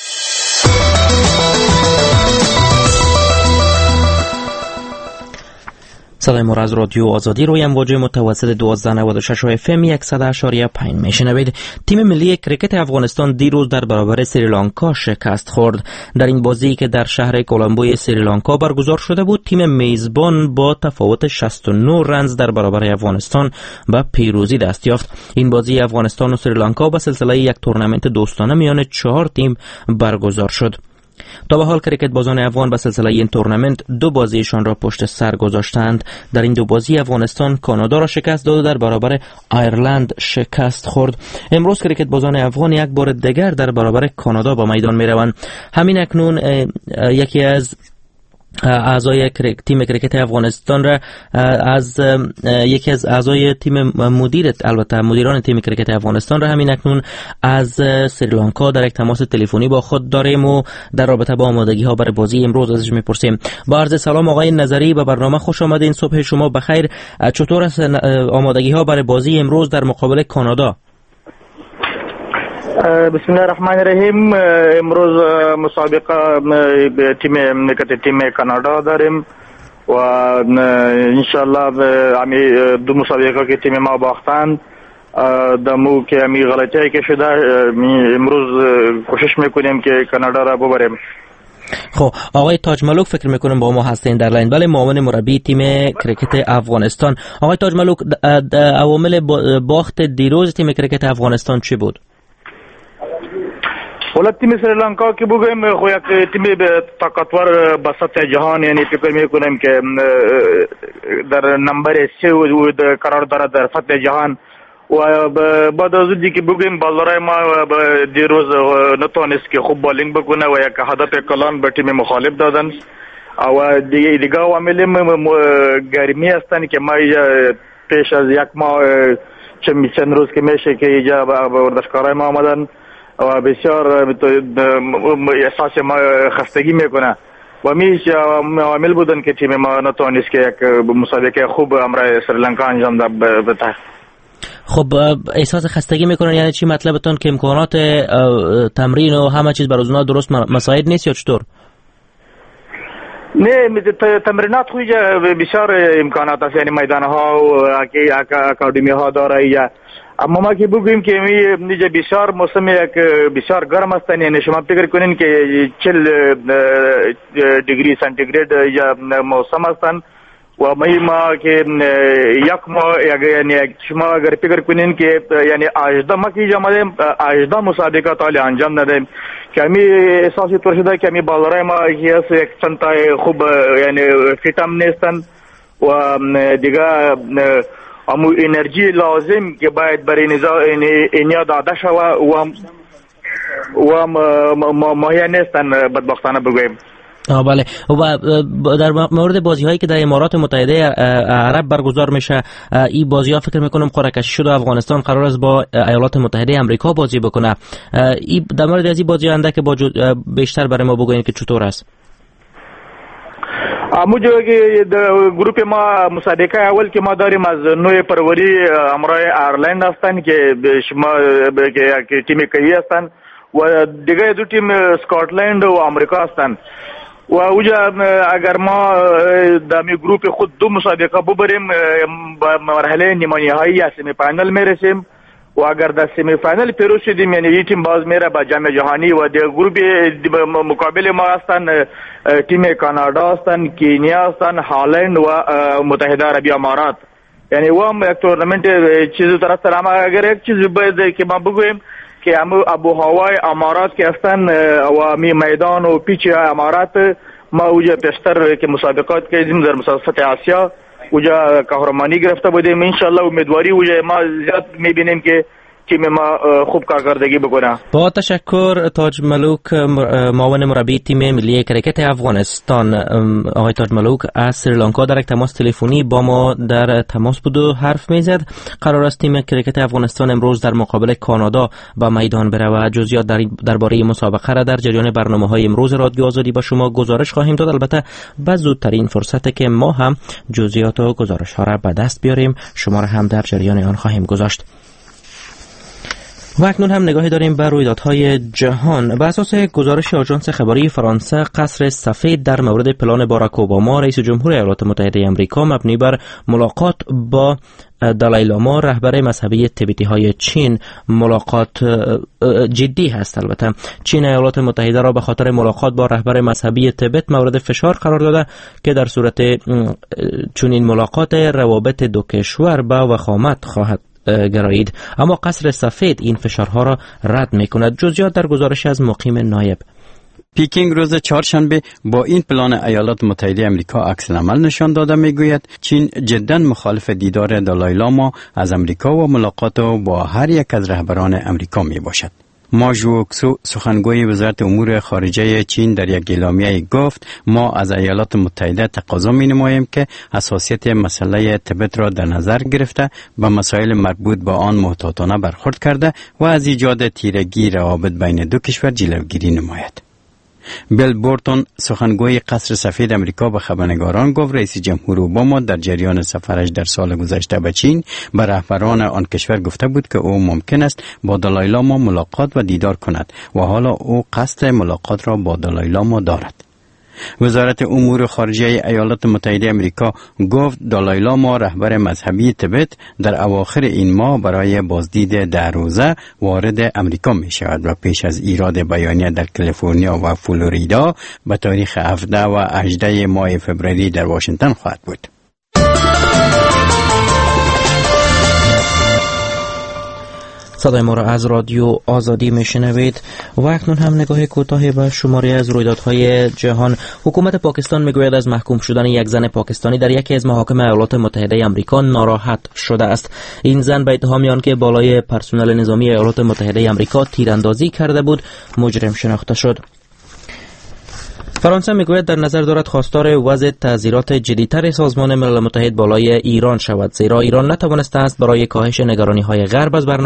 صدای ما را از رادیو آزادی روی امواج متوسط 1296 FM 100.5 میشنوید. تیم ملی کرکت افغانستان دیروز در برابر سریلانکا شکست خورد. در این بازی که در شهر کولمبوی سریلانکا برگزار شده بود، تیم میزبان با تفاوت 69 رنز در برابر افغانستان به پیروزی دست یافت. این بازی افغانستان و سریلانکا به سلسله یک تورنمنت دوستانه میان 4 تیم برگزار شد. تا به حال کریکت بازان افغان به سلسله این تورنمنت 2 بازیشان را پشت سر گذاشتند. در این 2 بازی افغانستان کانادا را شکست داد و در برابر ایرلند شکست خورد. امروز کریکت بازان افغان یک بار دیگر در برابر کانادا به میدان می روند. همین اکنون یکی از اعضای تیم کریکت افغانستان را یکی از اعضای تیم مدیران تیم کریکت افغانستان را همین اکنون از سریلانکا در یک تماس تلفنی با خود داریم و در رابطه با آمادگی ها برای بازی امروز ازش میپرسیم. با عرض سلام آقای نظری، به برنامه خوش آمدین. صبح شما بخیر. چطور است آمادگی ها برای بازی امروز در مقابل کانادا؟ بسم الله الرحمن الرحیم. امروز مسابقه تیم کانادا داریم و انشالله امی 2 مسابقه که تیم ما باختن دمو که امی غلطی که شده امروز کوشش میکنیم که کانادا را ببریم. خب آقای تاج ملوک فکر میکنم با ما هستین در لاین. بله، معاون مربی تیم کریکت افغانستان. آقای تاج ملوک، عوامل باخت دیروز تیم کریکت افغانستان چی بود؟ ولی تیم سریلانکا که بگویم خو یک تیم طاقتور به سطح جهان، یعنی فکر میکنیم که در نمبر 3 قرار دارد در سطح جهان و بعد از اینکه بگویم بازارای ما دیروز نتونست که خوب بالینگ بکنه و یک هدف کلان به تیم مخالف دادن و دیگه عوامل گرمی هستند که ما پیش از یک ماه چند روز که میشه که اینجا ورزشکارای ما آمدن و بسیار احساس ما خستگی میکنه و میش عوامل بودن که تیم ما نتونست که یک مسابقه خوب امرای سریلانکا انجام بده. خب احساس خستگی میکنن یعنی چی مطلبتون؟ که امکانات تمرین و همه چیز برای اونها درست مساعد نیست یا چطور؟ نه، تمرینات خوی بسیار امکانات است، یعنی میدان ها و اکادمی ها داره. اما ما که بگوییم که اینجا بسیار موسم بسیار گرم است، یعنی شما فکر کنین که 40 دیگری سانتیگراد یا موسم هستند و ما که یک ماه یعنی شما اگر فکر کنین که یعنی 18 ما که جمعیم 18 مسابقات عالی انجام ندهیم که همی احساسی طور شده که همی بالارای ما که هست یک چندتای خوب یعنی فیت هم نیستن و دیگه امو انرژی لازم که باید برای اینیا داده شود و ماهی نیستن بدبختانه بگویم. بله، و در مورد بازی هایی که در امارات متحده عرب برگزار میشه، این بازی ها فکر میکنم قرعه‌کشی شده افغانستان قرار است با ایالات متحده آمریکا بازی بکنه. در مورد از این بازی اندک بیشتر برای ما بگوین که چطور است؟ اموجه که گروپ ما مسابقه اول که ما داریم از 9 فروری امرای ایرلند هستن که شما که تیم قوی هستن و دیگه 2 تیم اسکاتلند و آمریکا هستن و اوجا اگر ما در می گروپ خود 2 مسابقه ببریم به مرحله نیمه نهایی یا سمی فاینال میرسیم و اگر در سمی فاینال پیروز شدیم یعنی این تیم باز میره به جام جهانی و در گروپ مقابل ما هستن تیم کانادا هستن، کینیا هستن، هالند و متحده عربی امارات. یعنی و هم یک تورنمنت چیزی طرف سلام. اگر یک چیز باید که ما بگویم که ابو هوای امارات که هستن و میدان و پیچ امارات ما اوجا پیشتر که مسابقات کردیم در مسابقات آسیا اوجا قهرمانی گرفته بودیم. انشالله امیدواری اوجا ما زیاد میبینیم که تیم ما خوب کارکردگی بکنه. با تشکر تاج ملوک، معاون مربی تیم ملی کریکت افغانستان. آقای تاج ملوک از سریلانکا در یک تماس تلفنی با ما در تماس بود و حرف میزد. قرار است تیم کریکت افغانستان امروز در مقابل کانادا به میدان بره و جزئیات درباره مسابقه را در جریان برنامه‌های امروز رادیو آزادی با شما گزارش خواهیم داد. البته به زودترین فرصت که ما هم جزئیات و گزارش‌ها را به دست بیاریم شما را هم در جریان آن خواهیم گذاشت. و اکنون هم نگاهی داریم بر رویدادهای جهان. بر اساس گزارش آژانس خبری فرانسه، قصر سفید در مورد پلان باراک اوباما رئیس جمهور ایالات متحده آمریکا مبنی بر ملاقات با دالای لاما رهبر مذهبی تبتی چین ملاقات جدی هست. البته چین ایالات متحده را به خاطر ملاقات با رهبر مذهبی تبت مورد فشار قرار داده که در صورت چنین ملاقات روابط دو کشور به وخامت خواهد گرایید، اما قصر سفید این فشارها را رد می کند. جزئیات در گزارش از مقیم نایب. پیکینگ روز چهارشنبه با این پلان ایالات متحده آمریکا عکس العمل نشان داده میگوید چین جدا مخالف دیدار دالای لاما از آمریکا و ملاقات با هر یک از رهبران آمریکا می باشد. ما ژوکسو سخنگوی وزارت امور خارجه چین در یک اعلامیه گفت ما از ایالات متحده تقاضا می نماییم که حساسیت مسئله تبت را در نظر گرفته به مسائل مربوط با آن محتاطانه برخورد کرده و از ایجاد تیرگی روابط بین دو کشور جلوگیری نماید. بیل بورتون سخنگوی قصر سفید امریکا به خبرنگاران گفت رئیس جمهور اوباما در جریان سفرش در سال گذشته به چین به رهبران آن کشور گفته بود که او ممکن است با دالای لاما ملاقات و دیدار کند و حالا او قصد ملاقات را با دالای لاما دارد. وزارت امور خارجه ایالات متحده آمریکا گفت دالای لاما رهبر مذهبی تبت در اواخر این ماه برای بازدید 10 روزه وارد امریکا می شود و پیش از ایراد بیانیه در کالیفرنیا و فلوریدا به تاریخ 17 و 18 ماه فوریه در واشنگتن خواهد بود. صدای ما را از رادیو آزادی میشنوید و اکنون هم نگاه کوتاهی به شماری از رویدادهای جهان. حکومت پاکستان میگوید از محکوم شدن یک زن پاکستانی در یکی از محاکم ایالات متحده آمریکا ناراحت شده است. این زن به اتهامی آنکه بالای پرسنل نظامی ایالات متحده آمریکا تیراندازی کرده بود مجرم شناخته شد. فرانسه میگوید در نظر دارد خواستار وضع تعزیرات جدی‌تر سازمان ملل متحد بالای ایران شود، زیرا ایران نتوانسته است برای کاهش نگرانی‌های غرب از